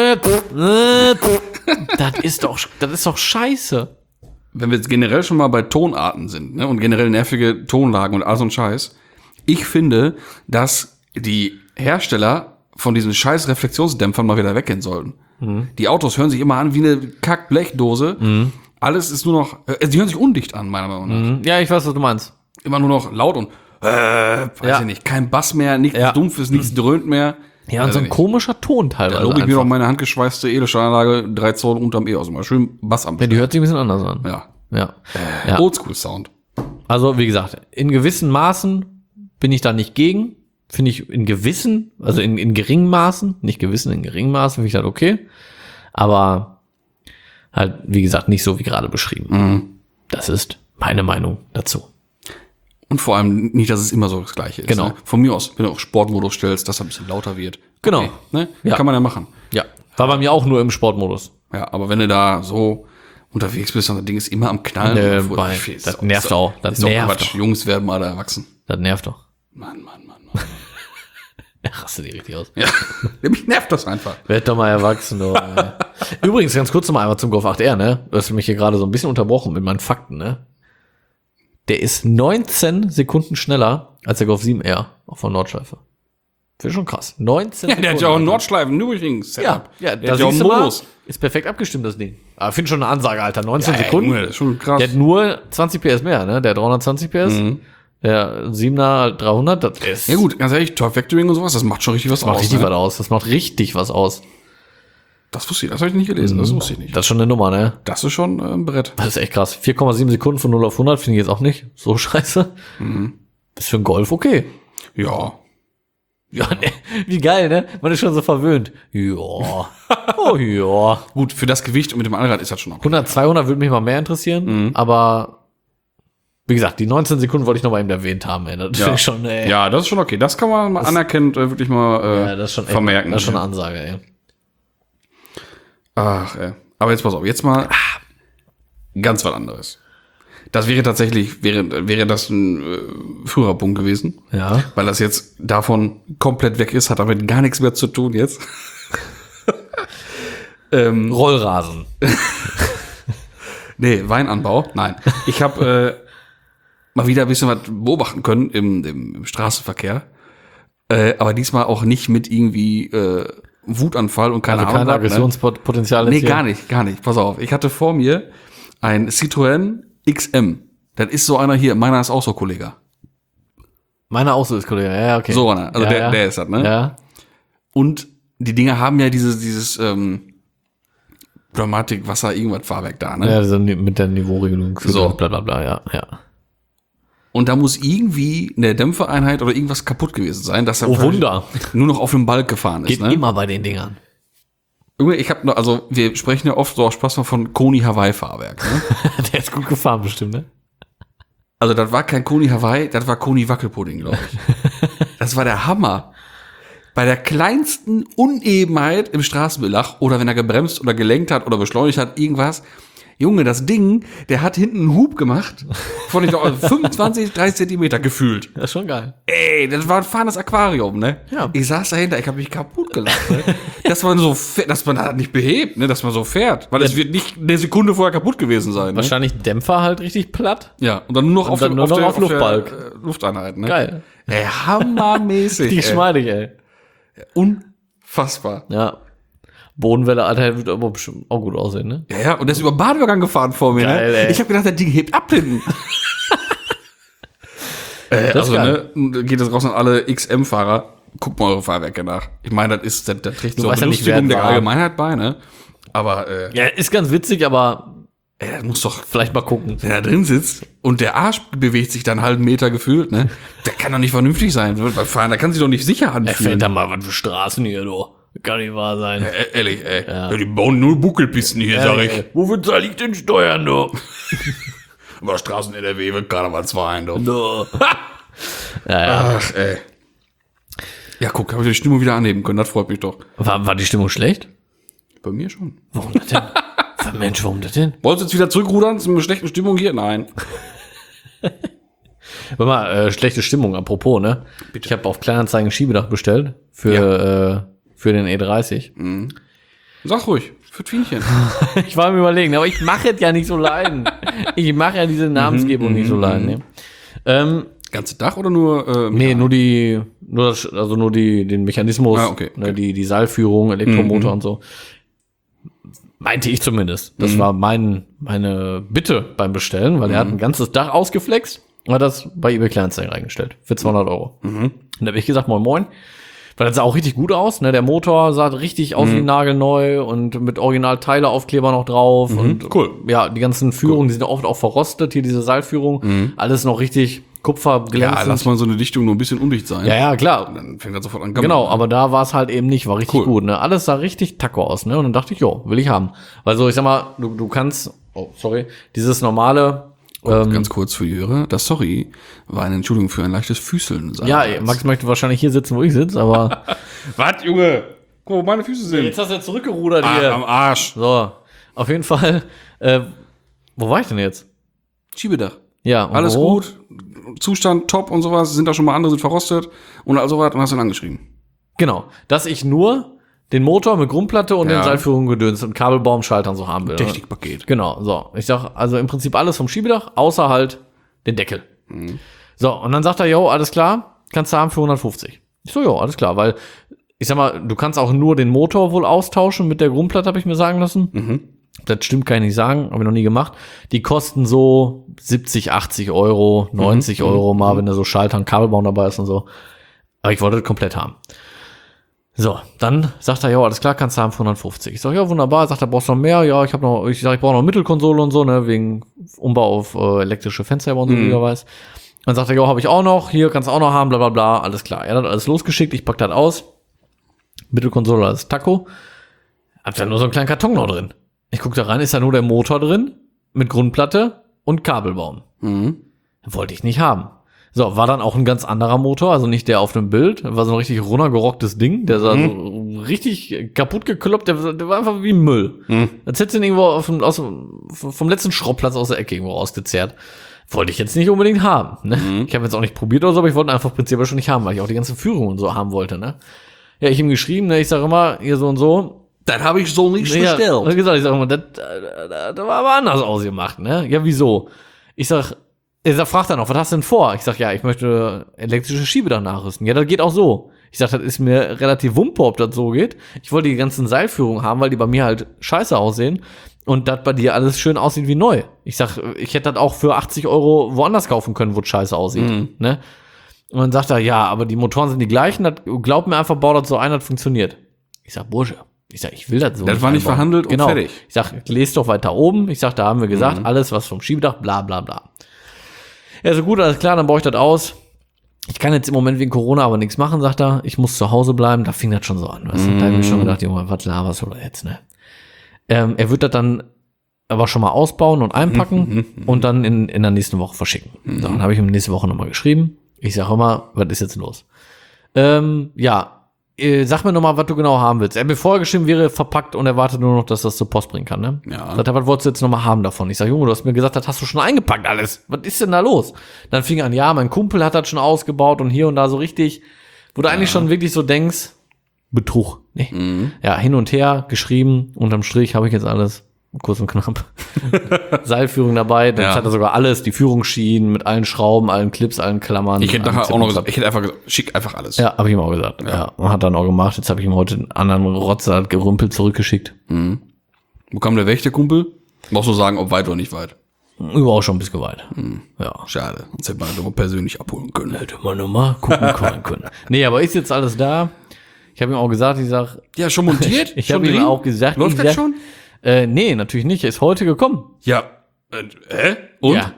Das ist doch, das ist doch scheiße. Wenn wir jetzt generell schon mal bei Tonarten sind, ne, und generell nervige Tonlagen und all so ein Scheiß, ich finde, dass die Hersteller von diesen scheiß Reflexionsdämpfern mal wieder weggehen sollten. Mhm. Die Autos hören sich immer an wie eine Kack-Blechdose. Alles ist nur noch, äh, die hören sich undicht an, meiner Meinung nach. Mhm. Ja, ich weiß, was du meinst. Immer nur noch laut und, äh, weiß Ja. ich nicht, kein Bass mehr, nichts Ja. Dumpfes, nichts dröhnt mehr. Ja, und so ein nicht. komischer Ton teilweise. Da lobe ich mir einfach. doch meine handgeschweißte Edelstahlanlage, drei Zoll unterm E aus. Mal schön Bass am Ja, die hört sich ein bisschen anders an. Ja. Ja. ja. Oldschool-Sound. Also, wie gesagt, in gewissen Maßen bin ich da nicht gegen. Finde ich in gewissen, also in, in geringen Maßen, nicht gewissen, in geringen Maßen finde ich das okay. Aber halt, wie gesagt, nicht so wie gerade beschrieben. Das ist meine Meinung dazu. Und vor allem nicht, dass es immer so das Gleiche ist. Genau. Ne? Von mir aus, wenn du auf Sportmodus stellst, dass er ein bisschen lauter wird. Genau. Okay, ne? Ja. Kann man ja machen. Ja. War bei mir auch nur im Sportmodus. Ja, aber wenn du da so unterwegs bist und das Ding ist immer am Knallen. Nee, obwohl- bei- ist das doch- nervt ist doch- auch. Das ist doch nervt Quatsch. doch. Jungs werden mal da erwachsen. Das nervt doch. Mann, Mann, Mann, Mann. Ja, raste die richtig aus. Ja, mich nervt das einfach. Werd doch mal erwachsen. Du, ey. Übrigens, ganz kurz noch mal einmal zum Golf acht R, ne? Du hast mich hier gerade so ein bisschen unterbrochen mit meinen Fakten, ne? Der ist neunzehn Sekunden schneller als der Golf sieben R auf der Nordschleife. Finde ich schon krass. neunzehn Ja, der hat ja auch einen Nordschleifen-Nürburgring-Setup. Ja, ja, der hat ja auch einen siehst du mal, Modus. ist perfekt abgestimmt, das Ding. Aber finde schon eine Ansage, Alter. neunzehn Ja, Sekunden. Junge, das ist schon krass. Der hat nur zwanzig P S mehr, ne? Der hat dreihundertzwanzig P S. Mhm. Der siebener halt dreihundert. Das ist, Ja gut, ganz ehrlich, Torque Vectoring und sowas, das macht schon richtig was das macht aus. richtig ne? was aus. Das macht richtig was aus. Das wusste ich, das habe ich nicht gelesen, das wusste ich nicht. Das ist schon eine Nummer, ne? Das ist schon äh, ein Brett. Das ist echt krass. vier Komma sieben Sekunden von null auf hundert finde ich jetzt auch nicht so scheiße. Mhm. Ist für einen Golf okay. Ja. Ja, ne, wie geil, ne? Man ist schon so verwöhnt. Ja. Oh ja. Gut, für das Gewicht und mit dem Allrad ist das schon okay. hundert, zweihundert würde mich mal mehr interessieren, Mhm. aber wie gesagt, die neunzehn Sekunden wollte ich noch mal eben erwähnt haben, ey. Das Ja. finde ich schon, ey. Ja, das ist schon okay. Das kann man mal anerkennend äh, wirklich mal äh, Ja, das ist schon echt, vermerken. das ist schon eine Ansage, ey. Ach, ey. Aber jetzt pass auf, jetzt mal ganz was anderes. Das wäre tatsächlich, wäre, wäre das ein äh, früherer Punkt gewesen. Ja. Weil das jetzt davon komplett weg ist, hat damit gar nichts mehr zu tun jetzt. ähm, Rollrasen. nee, Weinanbau, nein. Ich habe äh, mal wieder ein bisschen was beobachten können im, im, im Straßenverkehr. Äh, aber diesmal auch nicht mit irgendwie äh, Wutanfall und keine Also Ahnung. kein was, ne? Aggressionspotenzial. Nee, jetzt hier. gar nicht, gar nicht. Pass auf, ich hatte vor mir ein Citroën X M. Das ist so einer hier, meiner ist auch so Kollege. Meiner auch so ist, Kollege. Ja, okay. So einer, also ja, der, ja. der ist das, ne? Ja. Und die Dinger haben ja dieses, dieses ähm, Dramatik, Wasser, irgendwas Fahrwerk da, ne? Ja, also mit der Niveauregelung. So. Bla, bla, bla, ja, ja. Und da muss irgendwie eine Dämpfereinheit oder irgendwas kaputt gewesen sein, dass er Oh, Wunder. nur noch auf dem Balk gefahren ist, Geht ne? immer bei den Dingern. Junge, ich habe noch, also wir sprechen ja oft so aus Spaß mal von Koni Hawaii Fahrwerk, ne? Der ist gut gefahren bestimmt, ne? Also das war kein Koni Hawaii, das war Koni Wackelpudding, glaube ich. Das war der Hammer. Bei der kleinsten Unebenheit im Straßenbelag oder wenn er gebremst oder gelenkt hat oder beschleunigt hat, irgendwas. Junge, das Ding, der hat hinten einen Hub gemacht von ich glaube, fünfundzwanzig, dreißig Zentimeter gefühlt. Das ist schon geil. Ey, das war ein fahrendes Aquarium, ne? Ja. Ich saß dahinter, ich habe mich kaputt gelacht, ne? Dass man so, fährt, dass man das nicht behebt, ne? Dass man so fährt. Weil es wird nicht eine Sekunde vorher kaputt gewesen sein, ne? Wahrscheinlich Dämpfer halt richtig platt. Ja, und dann nur noch Und auf, dann dem, nur auf, noch der, auf Luftbalg. der äh, Lufteinheit, ne? Geil. Ey, hammermäßig. Die ey. geschmeidig, ey. Unfassbar. Ja. Bodenwelle, Alter, wird aber bestimmt auch gut aussehen, ne? Ja, ja, und der ist über den Badeübergang gefahren vor mir, Geil, ne? ey. Ich habe gedacht, das Ding hebt ab hinten. äh, Das ist also, ne, geht das raus an alle X M-Fahrer. Guckt mal eure Fahrwerke nach. Ich meine, das ist, das, das trägt Du so weißt ja nicht, Belustigung wer der war. Allgemeinheit bei, ne? Aber, äh, Ja, ist ganz witzig, aber ey, das muss doch, vielleicht mal gucken. wenn er drin sitzt und der Arsch bewegt sich dann einen halben Meter gefühlt, ne? Der kann doch nicht vernünftig sein. Beim Fahren, da kann sich doch nicht sicher Er anfühlen. fährt da mal was für Straßen hier, du. Kann nicht wahr sein. Äh, ehrlich, ey. Ja. Die bauen nur Buckelpisten hier, sag ich. Ey, wofür zahle ich denn Steuern, du? Aber Straßen N R W wird Karneval zwei ein, doch. No. Ja, ja. Ach, ey. Ja, guck, habe ich die Stimmung wieder anheben können. Das freut mich doch. War, war die Stimmung schlecht? Bei mir schon. Warum das denn? Mensch, warum das denn? Wolltest du jetzt wieder zurückrudern zu einer schlechten Stimmung hier? Nein. Warte mal, äh, schlechte Stimmung, apropos, ne? Bitte. Ich habe auf Kleinanzeigen Schiebedach bestellt für, äh, für den E dreißig. Sag ruhig. Für Twienchen. Ich war mir überlegen, aber ich mache es ja nicht so leiden. Ich mache ja diese Namensgebung nicht so leiden. Ne? Ähm, Ganze Dach oder nur? Äh, nee, nur die, nur das, also nur die, den Mechanismus, Ah, okay, ne, okay. die, die Seilführung, Elektromotor und so. Meinte ich zumindest. Das war mein, meine Bitte beim Bestellen, weil er hat ein ganzes Dach ausgeflext und hat das bei eBay Kleinanzeigen reingestellt. Für zweihundert Euro. Und da habe ich gesagt, moin moin. Weil das sah auch richtig gut aus, ne? Der Motor sah richtig aus wie nagelneu und mit Original-Teileaufkleber noch drauf. Und cool. ja, die ganzen Führungen, die sind oft auch verrostet, hier diese Seilführung. Alles noch richtig kupferglänzend. ja, lass mal so eine Dichtung nur ein bisschen undicht sein. ja, ja, klar. Dann fängt das sofort an. Genau, aber da war es halt eben nicht, war richtig Cool. gut, ne? Alles sah richtig taco aus, ne? Und dann dachte ich, jo, will ich haben. Weil so, ich sag mal, du, du kannst, oh, sorry, dieses normale, ähm, Ganz kurz für die Hörer. Das Sorry war eine Entschuldigung für ein leichtes Füßeln. ja, Max möchte wahrscheinlich hier sitzen, wo ich sitze, aber Was, Junge? Guck mal, wo meine Füße sind. jetzt hast du ja zurückgerudert Ah, hier. am Arsch. So, auf jeden Fall, äh, wo war ich denn jetzt? Schiebedach. Ja, und Alles wo? gut. Zustand top und sowas. Sind da schon mal andere, sind verrostet. Und all sowas. Und hast du dann angeschrieben. Genau, dass ich nur den Motor mit Grundplatte und Ja. den Seilführungen gedöns und Kabelbaum, Schaltern so haben will. ne? Technikpaket. Genau, so. Ich sag, also im Prinzip alles vom Schiebedach, außer halt den Deckel. So, und dann sagt er, jo, alles klar, kannst du haben für hundertfünfzig. Ich so, jo, alles klar, weil, ich sag mal, du kannst auch nur den Motor wohl austauschen mit der Grundplatte, habe ich mir sagen lassen. Das stimmt, kann ich nicht sagen, habe ich noch nie gemacht. Die kosten so siebzig, achtzig Euro, neunzig Euro mal, wenn da so Schalter und Kabelbaum dabei ist und so. Aber ich wollte das komplett haben. So, dann sagt er, ja, alles klar, kannst du haben für hundertfünfzig. Ich sag, ja, wunderbar. Sagt er, brauchst du noch mehr? Ja, ich habe noch, ich sag, ich brauche noch Mittelkonsole und so, ne, wegen Umbau auf äh, elektrische Fenster und so, wie er weiß. Dann sagt er, ja, habe ich auch noch, hier kannst du auch noch haben, bla bla bla, alles klar. Er hat alles losgeschickt, ich pack das aus. Mittelkonsole als Taco. Hab da nur so einen kleinen Karton noch drin. Ich guck da rein, ist da nur der Motor drin, mit Grundplatte und Kabelbaum. Mhm. Wollte ich nicht haben. So, war dann auch ein ganz anderer Motor, also nicht der auf dem Bild. War so ein richtig runtergerocktes Ding, der sah mhm. so richtig kaputt gekloppt, der, der war einfach wie Müll. Mhm. Als hättest du ihn irgendwo auf dem, aus dem, vom letzten Schrottplatz aus der Ecke irgendwo rausgezerrt. Wollte ich jetzt nicht unbedingt haben. Ne? Mhm. Ich habe jetzt auch nicht probiert oder so, aber ich wollte ihn einfach prinzipiell schon nicht haben, weil ich auch die ganze Führung und so haben wollte. Ne? Ja, ich ihm geschrieben, ne, ich sage immer, hier so und so. Das habe ich so nicht ja, bestellt. Ich gesagt, ich sag immer, das, das, das war aber anders ausgemacht. Ne? Ja, wieso? Ich sag, er fragt dann noch, was hast du denn vor? Ich sag, ja, ich möchte elektrische Schiebedach nachrüsten. Ja, das geht auch so. Ich sag, das ist mir relativ wumpe, ob das so geht. Ich wollte die ganzen Seilführungen haben, weil die bei mir halt scheiße aussehen. Und das bei dir alles schön aussieht wie neu. Ich sag, ich hätte das auch für achtzig Euro woanders kaufen können, wo es scheiße aussieht. Mhm. Ne? Und dann sagt er, ja, aber die Motoren sind die gleichen. Das, glaub mir einfach, bau das so ein, das funktioniert. Ich sag, Bursche, ich sag, ich will das so. Das nicht war nicht einbauen. Verhandelt und genau. fertig. Ich sag, lest doch weiter oben. Ich sag, da haben wir gesagt, mhm. alles was vom Schiebedach, bla bla bla. Ja, so gut, alles klar, dann baue ich das aus. Ich kann jetzt im Moment wegen Corona aber nichts machen, sagt er. Ich muss zu Hause bleiben. Da fing das schon so an. Weißt du? Mm. Da habe ich mir schon gedacht, Junge, was laberst du da jetzt, ne? Ähm, er wird das dann aber schon mal ausbauen und einpacken mm. und dann in, in der nächsten Woche verschicken. Mm. So, dann habe ich ihm nächste Woche nochmal geschrieben. Ich sage immer, was ist jetzt los? Ähm, ja, äh, sag mir nochmal, was du genau haben willst. Er hat mir vorher geschrieben, wäre verpackt und er wartet nur noch, dass das zur Post bringen kann, ne? Ja. Sagt er, was wolltest du jetzt nochmal haben davon? Ich sage, Junge, du hast mir gesagt, das hast du schon eingepackt alles. Was ist denn da los? Dann fing er an, ja, mein Kumpel hat das schon ausgebaut und hier und da so richtig, wo du ja. eigentlich schon wirklich so denkst, Betrug. Nee. Mhm. Ja, hin und her, geschrieben, unterm Strich habe ich jetzt alles. Kurz und knapp. Seilführung dabei, dann ja. hat er sogar alles, die Führungsschienen mit allen Schrauben, allen Clips, allen Klammern. Ich hätte nachher auch noch gesagt, ich hätte einfach gesagt, schick einfach alles. Ja, habe ich ihm auch gesagt. Ja. ja, und hat dann auch gemacht. Jetzt habe ich ihm heute einen anderen Rotzer gerümpelt zurückgeschickt. Mhm. Wo kam der weg, der Kumpel? Brauchst du sagen, ob weit oder nicht weit? Über auch schon ein bisschen weit. Mhm. Ja. Schade. Sonst hätte man das doch persönlich abholen können. Hätte man nur mal gucken können. Nee, aber ist jetzt alles da. Ich habe ihm auch gesagt, ich sag. Ja, schon montiert? ich habe ihm auch gesagt. Läuft das schon? Äh, nee, natürlich nicht. Er ist heute gekommen. Ja. Äh, hä? Und? Ja.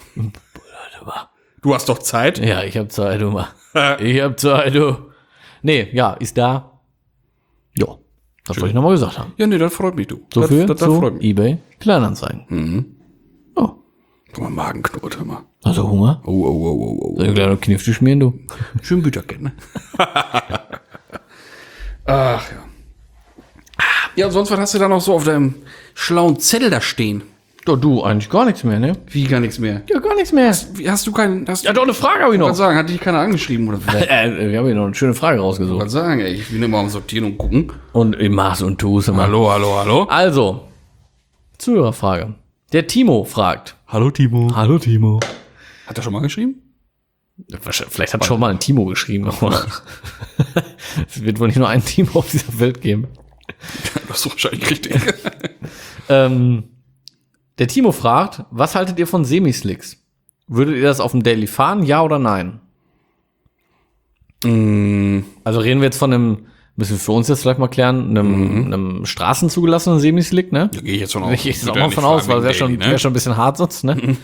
Du hast doch Zeit? Ja, ich hab Zeit, du. Ich hab Zeit, du. Nee, ja, ist da. Ja. Das wollte ich nochmal gesagt haben. Ja, nee, das freut mich, du. So das, viel das, das zu freut mich. eBay Kleinanzeigen. Mhm. Oh. Guck mal, Magen knurrt, hör mal. Also Hunger? Oh, oh, oh, oh, oh. Soll ich gleich noch Kniff schmieren, du? Schön Büterken, ne? Ach, ja. Ja, und sonst, was hast du da noch so auf deinem schlauen Zettel da stehen? Doch, du, eigentlich gar nichts mehr, ne? Wie gar nichts mehr? Ja, gar nichts mehr. Hast, hast du keinen... Hast ja, doch, eine Frage habe ich noch. Ich sagen, hat dich keiner angeschrieben, oder was? äh, wir haben hier noch eine schöne Frage rausgesucht. Ich wollte sagen, ey, ich will immer am Sortieren und gucken. Und ich mach's und tu's immer. Hallo, hallo, hallo. Also, Zuhörerfrage. Der Timo fragt. Hallo, Timo. Hallo, Timo. Hat er schon mal geschrieben? Vielleicht hat schon mal ein Timo geschrieben, aber es wird wohl nicht nur einen Timo auf dieser Welt geben. Das ist wahrscheinlich richtig. ähm, der Timo fragt, was haltet ihr von Semislicks? Würdet ihr das auf dem Daily fahren, ja oder nein? Mm. Also reden wir jetzt von einem, müssen wir für uns jetzt vielleicht mal klären, einem, mhm. einem straßenzugelassenen Semislick, ne? Da gehe ich jetzt von aus. Ich gehe jetzt auch mal von aus, weil wäre schon, ne? wär schon ein bisschen hart sonst, ne? Mhm.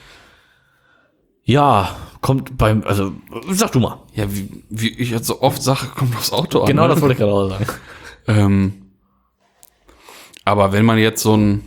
Ja, kommt beim, also, sag du mal. Ja, wie, wie ich jetzt so oft sage, kommt aufs Auto an. Genau, ne? das wollte ich gerade auch sagen. ähm, aber wenn man jetzt so ein,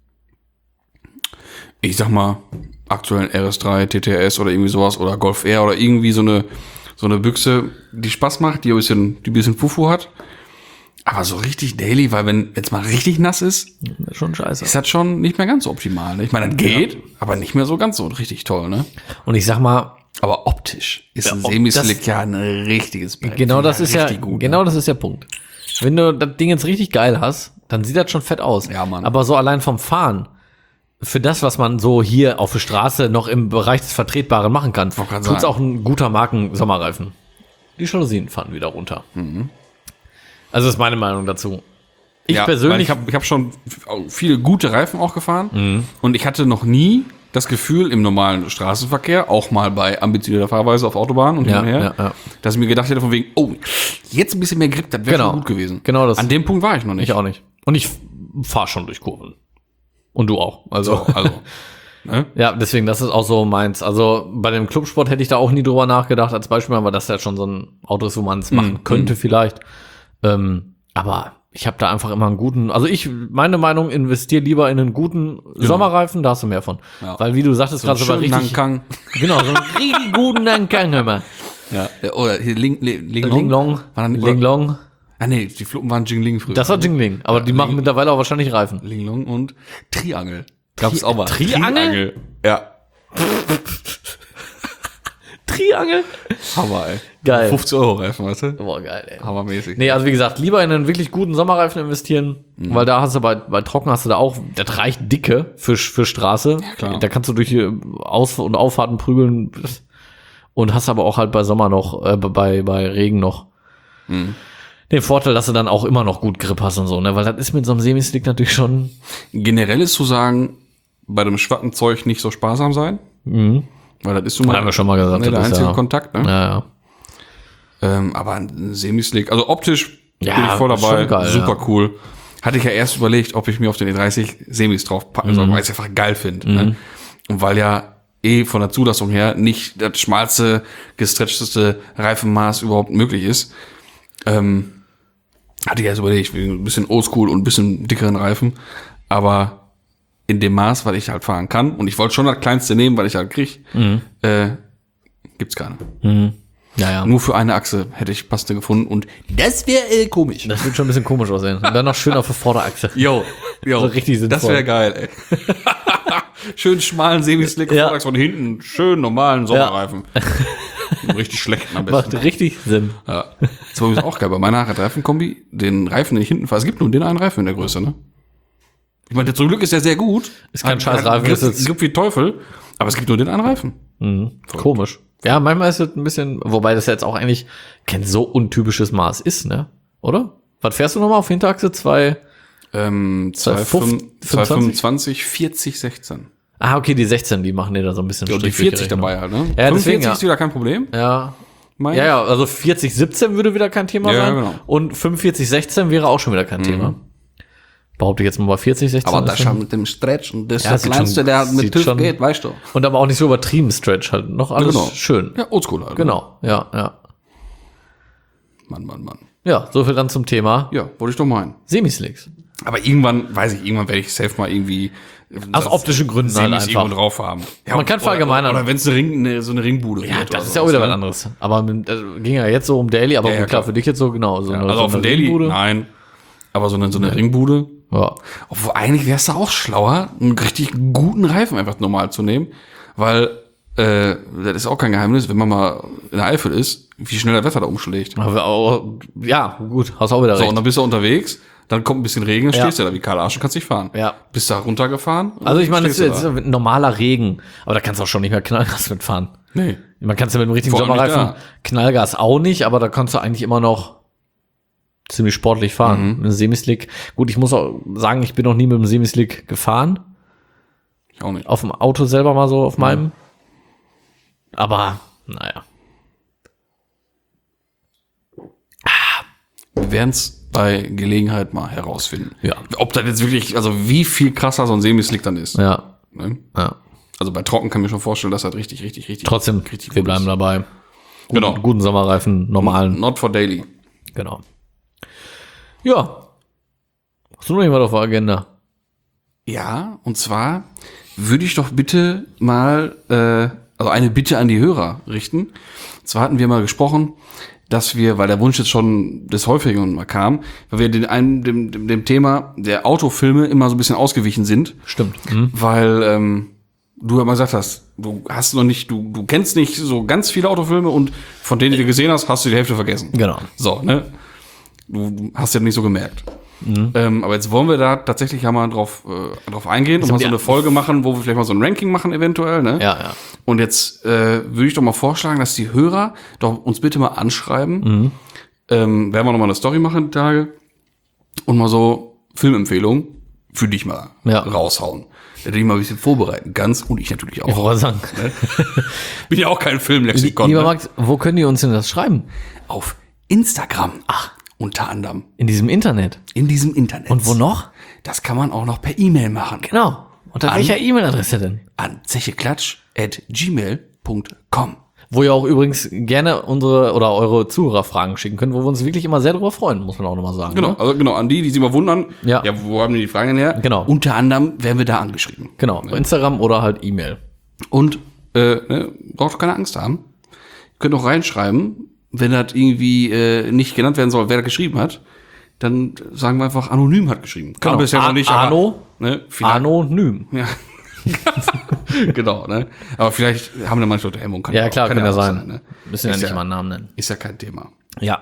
ich sag mal, aktuellen R S drei, T T S oder irgendwie sowas oder Golf R oder irgendwie so eine, so eine Büchse, die Spaß macht, die ein bisschen, die ein bisschen Fufu hat. Aber so richtig daily, weil wenn jetzt mal richtig nass ist, das ist schon scheiße. Ist das schon nicht mehr ganz so optimal. Ne? Ich meine, das geht, ja. aber nicht mehr so ganz so richtig toll, ne? Und ich sag mal, aber optisch ist ja, ein Semislick ja ein richtiges Brett. Genau das ist ja, gut, genau ne? das ist der Punkt. Wenn du das Ding jetzt richtig geil hast, dann sieht das schon fett aus. Ja, Mann. Aber so allein vom Fahren, für das, was man so hier auf der Straße noch im Bereich des Vertretbaren machen kann, tut's auch ein guter Marken-Sommerreifen. Die Jalousien fahren wieder runter. Mhm. Also das ist meine Meinung dazu. Ich ja, persönlich... Ich habe ich hab schon viele gute Reifen auch gefahren. Mhm. Und ich hatte noch nie das Gefühl im normalen Straßenverkehr, auch mal bei ambitionierter Fahrweise auf Autobahnen und ja, hin und her, ja, ja. dass ich mir gedacht hätte von wegen, oh, jetzt ein bisschen mehr Grip, das wäre genau. schon gut gewesen. Genau das. An dem Punkt war ich noch nicht. Ich auch nicht. Und ich fahre schon durch Kurven. Und du auch. Also, so, also Ne? Ja, deswegen, das ist auch so meins. Also bei dem Clubsport hätte ich da auch nie drüber nachgedacht als Beispiel, aber das ja schon so ein Auto ist, wo man es machen Mhm. könnte vielleicht. Ähm, aber ich habe da einfach immer einen guten, also ich, meine Meinung, investiere lieber in einen guten Sommerreifen, da hast du mehr von. Ja. Weil wie du sagtest gerade, so war Schön richtig, Nankang. genau, so einen richtig guten Nankang immer. Ja. Oder hier Ling, Ling, Ling, Ling Long, War dann- Ling Long, Ah nee, die Fluppen waren Jingling früher. das war Jingling, aber die machen Ling- mittlerweile auch wahrscheinlich Reifen. Ling Long und Triangel. Gab's auch mal. Triangel? Ja. Triangel? Hammer, ey. Geil. fünfzig Euro Reifen, weißt du? Boah, geil, ey. Hammermäßig. Nee, also wie gesagt, lieber in einen wirklich guten Sommerreifen investieren, Mhm. weil da hast du bei, bei Trocken hast du da auch, das reicht dicke für, für Straße. klar. Da kannst du durch die Aus- und Auffahrten prügeln und hast aber auch halt bei Sommer noch, äh, bei, bei Regen noch Mhm. den Vorteil, dass du dann auch immer noch gut Grip hast und so, ne, weil das ist mit so einem Semislick natürlich schon, Generell ist zu sagen, bei dem Schwattenzeug nicht so sparsam sein. mhm. Weil das ist so mal, haben wir schon mal gesagt, ne, der das ist einzige ja- Kontakt, ne? ja, ja. Ähm, aber ein Semislick, also optisch Ja, bin ich voll ist dabei, schon geil, super ja. cool. Hatte ich ja erst überlegt, ob ich mir auf den E dreißig Semis drauf packen Mhm. soll, weil ich es einfach geil finde. Ne? Und weil ja eh von der Zulassung her nicht das schmalste, gestretchteste Reifenmaß überhaupt möglich ist, ähm, hatte ich erst überlegt, ein bisschen oldschool und ein bisschen dickeren Reifen, aber in dem Maß, weil ich halt fahren kann, und ich wollte schon das kleinste nehmen, weil ich halt krieg, Mhm. äh, gibt's keine. Ja, ja. Nur für eine Achse hätte ich passende gefunden und das wäre äh, komisch. Das wird schon ein bisschen komisch aussehen. Und dann noch schön auf der Vorderachse. Jo, jo. So richtig sinnvoll. Das wäre geil, ey. Schön schmalen Semislick, Ja. Vorderachs von hinten, schön normalen Sommerreifen. Richtig schlechten am besten. Macht richtig Sinn. Ja. Das war übrigens auch geil. Bei meiner Reifenkombi, den Reifen, den ich hinten fahre, es gibt nur den einen Reifen in der Größe, ne? Ich meine, zum Glück ist der sehr gut. Ist kein Hat- scheiß hat Reifen, Grip, ist jetzt- Grip wie Teufel, aber es gibt nur den einen Reifen. Mhm. Komisch. Ja, manchmal ist es ein bisschen, wobei das jetzt auch eigentlich kein so untypisches Maß ist, ne? Oder? Was fährst du nochmal auf Hinterachse? Zwei. Ähm, zwei zwei fünfundzwanzig, vierzig, sechzehn. Ah, okay, die sechzehn, die machen dir da so ein bisschen Ja, und die Strich durch vierzig Rechnung. dabei halt, ne? Ja, deswegen, fünfundvierzig ja. ist wieder kein Problem. Ja. Mein Ja, ja, also vierzig siebzehn würde wieder kein Thema Ja, sein. genau. Und fünfundvierzig sechzehn wäre auch schon wieder kein Thema. Behaupte ich jetzt mal bei vierzig sechzehn. Aber das ist schon- schon mit dem Stretch und das Ja, ist der sieht kleinste, schon- der mit sieht TÜV schon- geht, weißt du. Und aber auch nicht so übertrieben Stretch halt. Noch alles genau. schön. Ja, oldschool halt. ne? Genau, ja, ja. Mann, Mann, Mann. Ja, so viel dann zum Thema Ja, wollte ich doch meinen. Semislicks. Aber irgendwann, weiß ich, irgendwann werde ich safe mal irgendwie Aus optischen Gründen halt Semis einfach. irgendwo drauf haben. Ja, Man kann oder- verallgemeinern. Oder wenn es eine Ring, eine, so eine Ringbude Ja, wird das oder ist ja auch wieder sowas, was ne? anderes. Aber mit, also ging ja jetzt so um Daily, aber Ja, ja, gut, klar, klar. für dich jetzt so genau. So Ja, eine, also so auf dem eine Daily, Ringbude. nein. Aber so eine, so eine Ringbude. Ja. Obwohl, eigentlich wäre es da auch schlauer, einen richtig guten Reifen einfach normal zu nehmen. Weil, äh, das ist auch kein Geheimnis, wenn man mal in der Eifel ist, wie schnell das Wetter da umschlägt. Aber auch, ja, gut, hast auch wieder So, recht. und dann bist du unterwegs, dann kommt ein bisschen Regen, dann Ja. stehst du da wie Karl Arsch und kannst nicht fahren. Ja. Bist da runtergefahren. und Also ich meine, das stehst ist du jetzt ein normaler Regen, aber da kannst du auch schon nicht mehr Knallgas mitfahren. da. Nee. Man kannst ja mit einem richtigen Vor allem nicht Sommerreifen Knallgas auch nicht, aber da kannst du eigentlich immer noch ziemlich sportlich fahren. Mit einem Semislick. Gut, ich muss auch sagen, ich bin noch nie mit einem Semislick gefahren. Ich auch nicht. Auf dem Auto selber mal so auf meinem. Aber, naja. Wir werden es bei Gelegenheit mal herausfinden. Ja. Ob das jetzt wirklich, also wie viel krasser so ein Semislick dann ist. Ja, Ne? ja. Also bei Trocken kann ich mir schon vorstellen, dass das richtig, richtig, richtig. Trotzdem, richtig wir gut bleiben ist. dabei. Genau. Guten Sommerreifen, normalen. Not for daily. Genau. Ja. Hast du noch jemand auf der Agenda? Ja, und zwar würde ich doch bitte mal, äh, also eine Bitte an die Hörer richten. Und zwar hatten wir mal gesprochen, dass wir, weil der Wunsch jetzt schon des Häufigeren mal kam, weil wir den, einem, dem, dem, dem Thema der Autofilme immer so ein bisschen ausgewichen sind. Stimmt. Mhm. Weil ähm, du ja mal gesagt hast, du hast noch nicht, du, du kennst nicht so ganz viele Autofilme und von denen, die du gesehen hast, hast du die Hälfte vergessen. Genau. So, ne? Du, du hast ja nicht so gemerkt. Ähm, aber jetzt wollen wir da tatsächlich ja mal drauf, äh, drauf eingehen und mal so ja- eine Folge machen, wo wir vielleicht mal so ein Ranking machen eventuell, ne? Ja, ja. Und jetzt äh, würde ich doch mal vorschlagen, dass die Hörer doch uns bitte mal anschreiben. Ähm, werden wir noch mal eine Story machen, die Tage. Und mal so Filmempfehlungen für dich mal Ja. raushauen. Da du dich mal ein bisschen vorbereiten kannst. Und ich natürlich auch. Ich wollte sagen. Bin ja auch kein Filmlexikon. Lieber Ne? Max, wo können die uns denn das schreiben? Auf Instagram. Ach. Unter anderem. In diesem Internet. In diesem Internet. Und wo noch? Das kann man auch noch per E-Mail machen. Genau. Unter An- welcher E-Mail-Adresse denn? an zecheklatsch at gmail punkt com. Wo ihr auch übrigens gerne unsere oder eure Zuhörerfragen schicken könnt, wo wir uns wirklich immer sehr darüber freuen, muss man auch nochmal sagen. Genau, ne? also genau, an die, die sich mal wundern, Ja. ja, wo haben die die Fragen denn her? Genau. Unter anderem werden wir da angeschrieben. Genau, bei Instagram oder halt E-Mail. Und äh, ne, braucht doch keine Angst haben. Ihr könnt auch reinschreiben, wenn das irgendwie äh, nicht genannt werden soll, wer das geschrieben hat, dann sagen wir einfach, anonym hat geschrieben. Kann Genau. bisher A- noch nicht, Arno, aber, ne, vielleicht- Anonym. Ja. Genau, ne? Aber vielleicht haben da manche Leute Hemmung. Kann Ja, auch- klar, kann ja auch sein. ne? Müssen ja Ist nicht ja- mal einen Namen nennen. Ist ja kein Thema. Ja.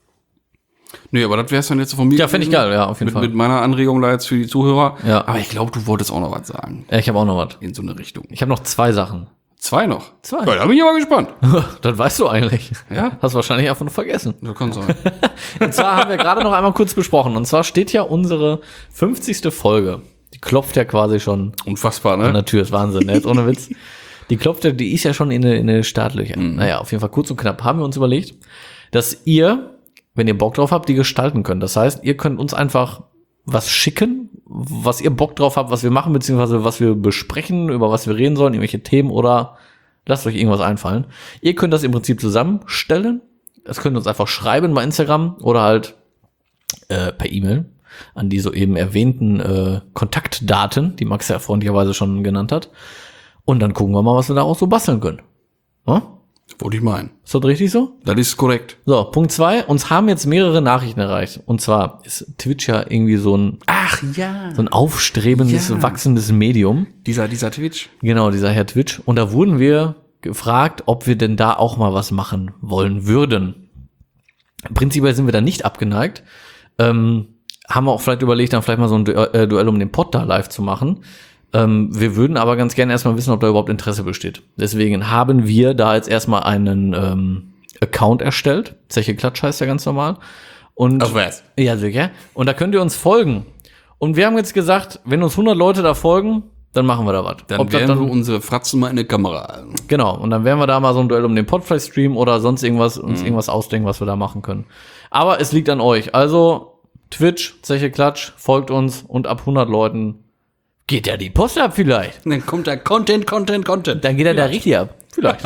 Nee, aber das wär's dann jetzt von mir. Ja, finde ich gewesen. geil, ja, auf jeden mit, Fall. Mit meiner Anregung da jetzt für die Zuhörer. Ja. Aber ich glaube, du wolltest auch noch was sagen. Ja, ich habe auch noch was. In so eine Richtung. Ich habe noch zwei Sachen. Zwei noch? Zwei. Ja, da bin ich aber gespannt. Das weißt du eigentlich. Ja? Hast wahrscheinlich einfach nur vergessen. Das kann sein. Und zwar haben wir gerade noch einmal kurz besprochen. Und zwar steht ja unsere fünfzigste Folge. Die klopft ja quasi schon Unfassbar, an ne? der Tür. Ist Wahnsinn, ne? Jetzt ohne Witz. Die klopft ja, die ist ja schon in eine, in eine Startlöcher. Mhm. Naja, auf jeden Fall kurz und knapp haben wir uns überlegt, dass ihr, wenn ihr Bock drauf habt, die gestalten könnt. Das heißt, ihr könnt uns einfach was schicken, was ihr Bock drauf habt, was wir machen, beziehungsweise was wir besprechen, über was wir reden sollen, irgendwelche Themen oder lasst euch irgendwas einfallen. Ihr könnt das im Prinzip zusammenstellen. Das könnt ihr uns einfach schreiben bei Instagram oder halt äh, per E-Mail an die soeben erwähnten äh, Kontaktdaten, die Max ja freundlicherweise schon genannt hat. Und dann gucken wir mal, was wir da auch so basteln können. Hm? Wollte ich meinen. Ist das richtig so? Das ist korrekt. So, Punkt zwei. Uns haben jetzt mehrere Nachrichten erreicht. Und zwar ist Twitch ja irgendwie so ein, Ach ja. so ein aufstrebendes, Ja. wachsendes Medium. Dieser, dieser Twitch. Genau, dieser Herr Twitch. Und da wurden wir gefragt, ob wir denn da auch mal was machen wollen würden. Prinzipiell sind wir da nicht abgeneigt. Ähm, haben wir auch vielleicht überlegt, dann vielleicht mal so ein Du- äh, Duell um den Pod da live zu machen. Ähm, wir würden aber ganz gerne erstmal wissen, ob da überhaupt Interesse besteht. Deswegen haben wir da jetzt erstmal einen ähm, Account erstellt. Zeche Klatsch heißt ja ganz normal. Und Ach was. ja, sicher. Und da könnt ihr uns folgen. Und wir haben jetzt gesagt, wenn uns hundert Leute da folgen, dann machen wir da was. Dann Ob das werden wir unsere Fratzen mal in der Kamera halten. Genau, und dann werden wir da mal so ein Duell um den Podfly streamen oder sonst irgendwas, uns irgendwas ausdenken, was wir da machen können. Aber es liegt an euch. Also Twitch, Zeche Klatsch, folgt uns und ab hundert Leuten geht ja die Post ab vielleicht. Dann kommt da Content, Content, Content. Dann geht er da richtig ab. Vielleicht.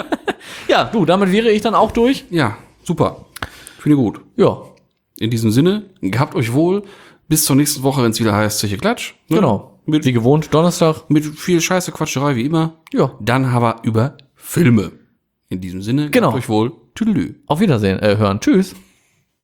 Ja, du, damit wäre ich dann auch durch. Ja, super. Finde gut. Ja, In diesem Sinne, gehabt euch wohl. Bis zur nächsten Woche, wenn es wieder heißt Zeche Klatsch. Ne? genau. Mit, Wie gewohnt, Donnerstag. mit viel Scheiße Quatscherei, wie immer. Ja, Dann aber über Filme. In diesem Sinne, Genau. gehabt euch wohl. Tüdelü. auf Wiedersehen, äh, hören. Tschüss.